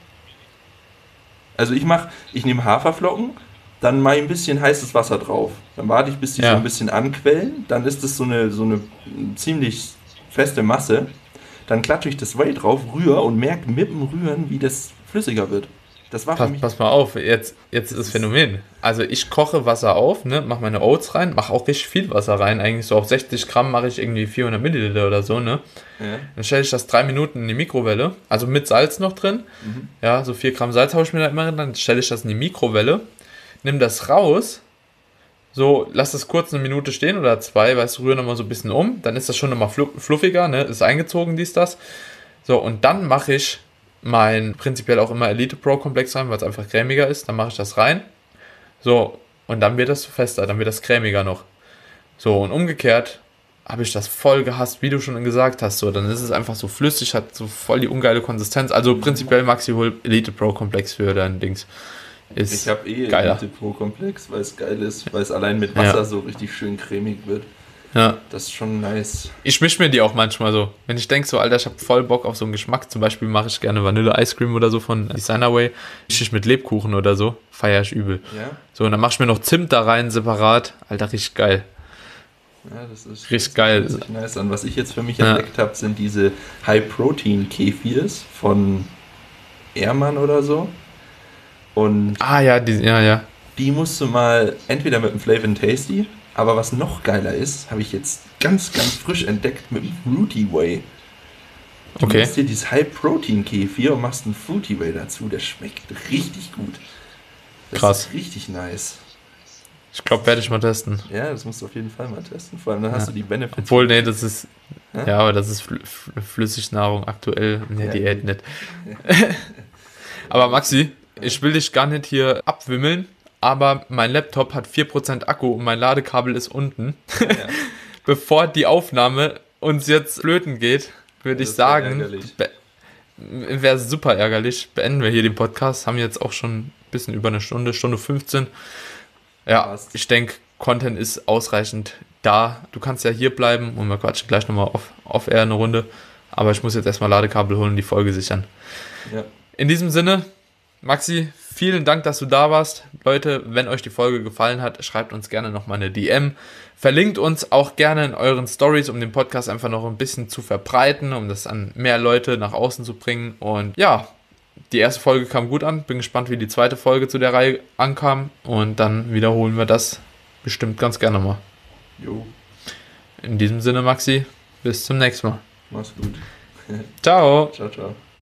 Also ich mache, ich nehme Haferflocken, dann mache ich ein bisschen heißes Wasser drauf. Dann warte ich, bis die Ja. so ein bisschen anquellen. Dann ist das so eine, so eine ziemlich feste Masse. Dann klatsche ich das Whey drauf, rühre und merke mit dem Rühren, wie das flüssiger wird. Das war für Pass, mich... pass mal auf, jetzt, jetzt ist das Phänomen. Also ich koche Wasser auf, ne, mache meine Oats rein, mache auch richtig viel Wasser rein. Eigentlich so auf sechzig Gramm mache ich irgendwie vierhundert Milliliter oder so, ne. Ja. Dann stelle ich das drei Minuten in die Mikrowelle, also mit Salz noch drin. Mhm. Ja, so vier Gramm Salz haue ich mir da immer rein, dann stelle ich das in die Mikrowelle, nimm das raus, so, lass das kurz eine Minute stehen oder zwei, weißt du, rühre nochmal so ein bisschen um, dann ist das schon nochmal flu- fluffiger, ne, ist eingezogen, dies, das. So, und dann mache ich mein prinzipiell auch immer Elite Pro Komplex rein, weil es einfach cremiger ist, dann mache ich das rein. So, und dann wird das fester, dann wird das cremiger noch. So, und umgekehrt habe ich das voll gehasst, wie du schon gesagt hast. So, dann ist es einfach so flüssig, hat so voll die ungeile Konsistenz. Also prinzipiell Maxi hol Elite Pro Komplex für dein Dings. Ist ich habe eh geiler. Elite Pro Komplex, weil es geil ist, weil es allein mit Wasser ja. so richtig schön cremig wird. Ja. Das ist schon nice. Ich misch mir die auch manchmal so. Wenn ich denke so, Alter, ich habe voll Bock auf so einen Geschmack. Zum Beispiel mache ich gerne Vanille Ice Cream oder so von Designerway. Misch ich mit Lebkuchen oder so. Feier ich übel. Ja? So, und dann mach ich mir noch Zimt da rein, separat. Alter, richtig geil. Ja, das ist richtig das geil. Ist nice an. Was ich jetzt für mich ja. entdeckt habe, sind diese High-Protein-Kefirs von Ehrmann oder so. Und ah ja, die, ja, ja. Die musst du mal entweder mit dem Flavor and Tasty, aber was noch geiler ist, habe ich jetzt ganz, ganz frisch entdeckt mit dem Fruity Whey. Du okay. machst dir dieses High-Protein-Kefir und machst einen Fruity Whey dazu. Der schmeckt richtig gut. Das Krass. ist richtig nice. Ich glaube, werde ich mal testen. Ja, das musst du auf jeden Fall mal testen. Vor allem dann ja. hast du die Benefits. Obwohl, nee, das ist... Ja, ja aber das ist Fl- Fl- Flüssignahrung aktuell. Nee, ja. Diät nicht. Ja. Aber Maxi, ich will dich gar nicht hier abwimmeln, aber mein Laptop hat vier Prozent Akku und mein Ladekabel ist unten. Ja. Bevor die Aufnahme uns jetzt flöten geht, würde ich sagen, be- wäre super ärgerlich. Beenden wir hier den Podcast. Haben jetzt auch schon ein bisschen über eine Stunde, Stunde fünfzehn. Ja, Passt. Ich denke, Content ist ausreichend da. Du kannst ja hier bleiben und wir quatschen gleich nochmal off, off air eine Runde. Aber ich muss jetzt erstmal Ladekabel holen und die Folge sichern. Ja. In diesem Sinne, Maxi, vielen Dank, dass du da warst. Leute, wenn euch die Folge gefallen hat, schreibt uns gerne nochmal eine D M. Verlinkt uns auch gerne in euren Stories, um den Podcast einfach noch ein bisschen zu verbreiten, um das an mehr Leute nach außen zu bringen. Und ja, die erste Folge kam gut an. Bin gespannt, wie die zweite Folge zu der Reihe ankam. Und dann wiederholen wir das bestimmt ganz gerne mal. Jo. In diesem Sinne, Maxi, bis zum nächsten Mal. Mach's gut. Ciao. Ciao, ciao.